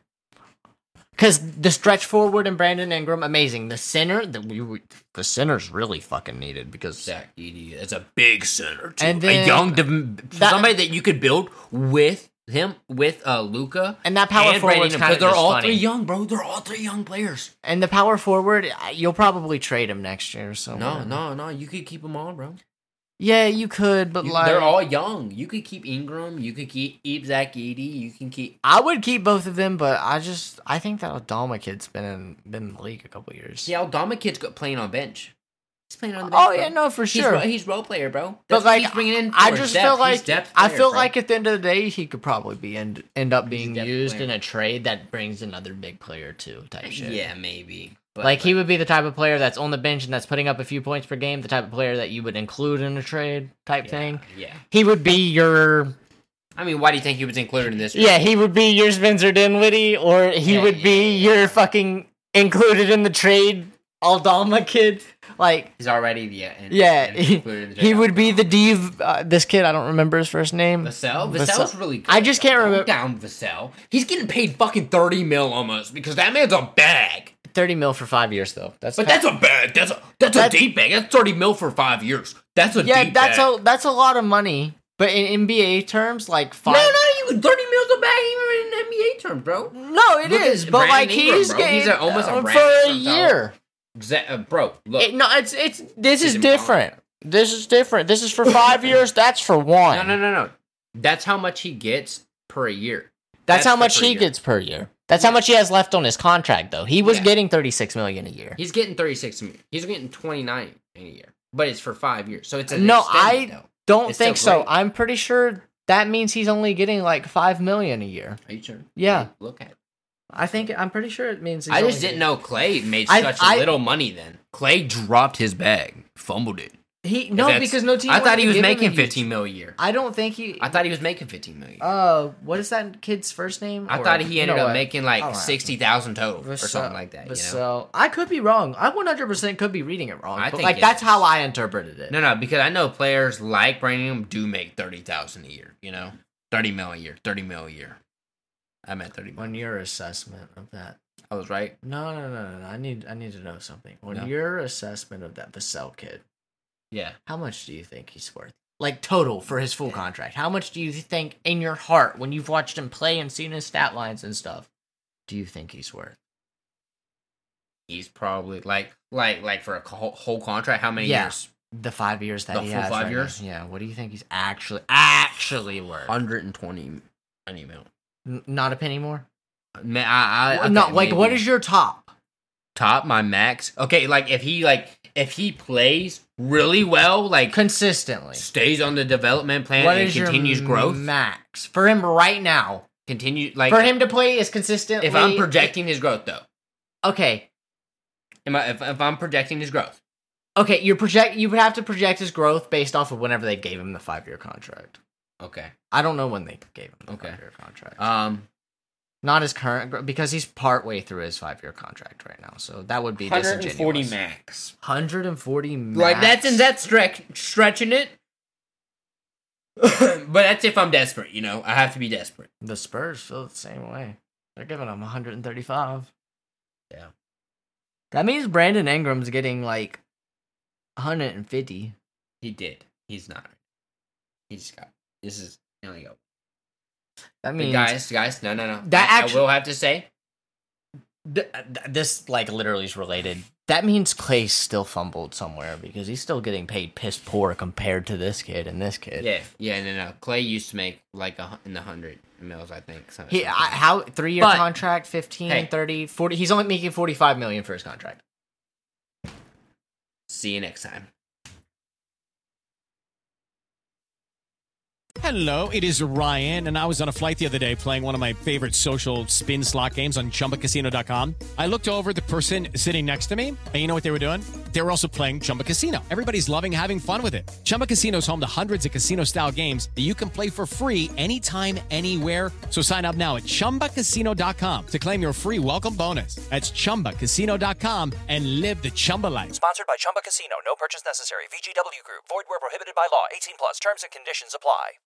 Because the stretch forward and Brandon Ingram, amazing. The center, the center's really fucking needed because Zach Edey is a big center, too. And then- a young, somebody that you could build with him, with Luka. And that power forward's kind of they're just all funny. 3 young, bro. They're all 3 young players. And the power forward, you'll probably trade him next year. So No, whatever. no. You could keep them all, bro. Yeah, you could, but like They're all young. You could keep Ingram. You could keep Zach Edey. You can keep. I would keep both of them, but I think that Adama kid's been in the league a couple years. Yeah, Aldama kid's playing on bench. He's playing on the bench. Oh bro. yeah, no, for He's sure. He's role player, bro. But That's what like, he's bringing in. I for, just depth. feel He's like depth I player, feel bro. like at the end of the day, he could probably be end up being depth used player. in a trade that brings another big player too, type shit. Yeah, maybe. But Like he would be the type of player that's on the bench and that's putting up a few points per game, the type of player that you would include in a trade type thing. Yeah. He would be your I mean, why do you think he was included in this? Yeah, he would be your Spencer Dinwiddie, or he Yeah, would be your fucking included in the trade Aldama kid. Like, He's already included in the he trade. would be the div. This kid, I don't remember his first name. Vassell's really good. I just can't Calm remember. down, Vassell. He's getting paid fucking 30 mil almost because that man's a bag. 30 mil for 5 years though. But That's a bag. That's a deep bag. That's 30 mil for 5 years. That's a deep bag. that's a lot of money. But in NBA terms, like five. No, you 30 mil's a bag even in NBA terms, bro. No, it Look at is. But Brandon like Ingram, he's bro. getting He's almost a for Brandon a Ingram, bro. year. Bro, look. No, it's this is He's different. This is different. This is for 5 years. That's for one. No. That's how much he gets per year. That's how for much per he year. gets per year. That's how much he has left on his contract, though. He was Yeah. getting $36 million a year. He's getting 36 million. He's getting 29 in a year. But it's for 5 years. So it's a No, I though. don't It's think still so. great. I'm pretty sure that means he's only getting like $5 million a year. Are you sure? Yeah. Look at it. I'm pretty sure it means. I just didn't know Clay made I- such I- little money then. Clay dropped his bag, fumbled it. Because no team. I thought he was wanted to give him making a huge- 15 mil a year. I don't think he. I thought he was making 15 million. What is that kid's first name? I Or- thought he you ended know up what? making I'll like ask him. 60,000 total or something like that. You know? So I could be wrong. I 100% could be reading it wrong. I But think like it that's is. how I interpreted it. No, because I know players like Brandon Ingram do make 30,000 a year. You know, 30 mil a year, 30 mil a year. I meant 30 mil. On your assessment of that. I was right. No. I need to know something. On No. your assessment of that Vassell kid, Yeah. how much do you think he's worth? Like total for his full contract. How much do you think in your heart when you've watched him play and seen his stat lines and stuff? Do you think he's worth? He's probably like for a whole contract. How many Yeah. years? The 5 years that The he full has 5 right years? now. Yeah. What do you think he's actually worth? 120 mil. Not a penny more. Man, I No. okay, Like, what maybe. is your top? top? My max. Okay, like if he plays really well, like Consistently. stays on the development plan What and is continues your growth. max for him right now? Continue like For him to play is consistently. If I'm projecting his growth, though, okay, if I'm projecting his growth, okay, you would have to project his growth based off of whenever they gave him the 5-year contract. okay, I don't know when they gave him the Okay. 5-year contract. Not his current, because he's partway through his 5-year contract right now. So that would be 140 disingenuous. max. 140 max. Like that's stretching it. But that's if I'm desperate, you know. I have to be desperate. The Spurs feel the same way. They're giving him 135. Yeah. That means Brandon Ingram's getting like 150. He did. He's not. He just got. This is. Here we go. That means Guys, no. That I will have to say. This like literally is related. That means Clay still fumbled somewhere because he's still getting paid piss poor compared to this kid and this kid. Yeah, no. Clay used to make like in the 100 mils, I think. How 3-year But- contract, 15, 30, 40. He's only making $45 million for his contract. See you next time. Hello, it is Ryan, and I was on a flight the other day playing one of my favorite social spin slot games on ChumbaCasino.com. I looked over at the person sitting next to me, and you know what they were doing? They were also playing Chumba Casino. Everybody's loving having fun with it. Chumba Casino is home to hundreds of casino-style games that you can play for free anytime, anywhere. So sign up now at ChumbaCasino.com to claim your free welcome bonus. That's ChumbaCasino.com and live the Chumba life. Sponsored by Chumba Casino. No purchase necessary. VGW Group. Void where prohibited by law. 18 plus. Terms and conditions apply.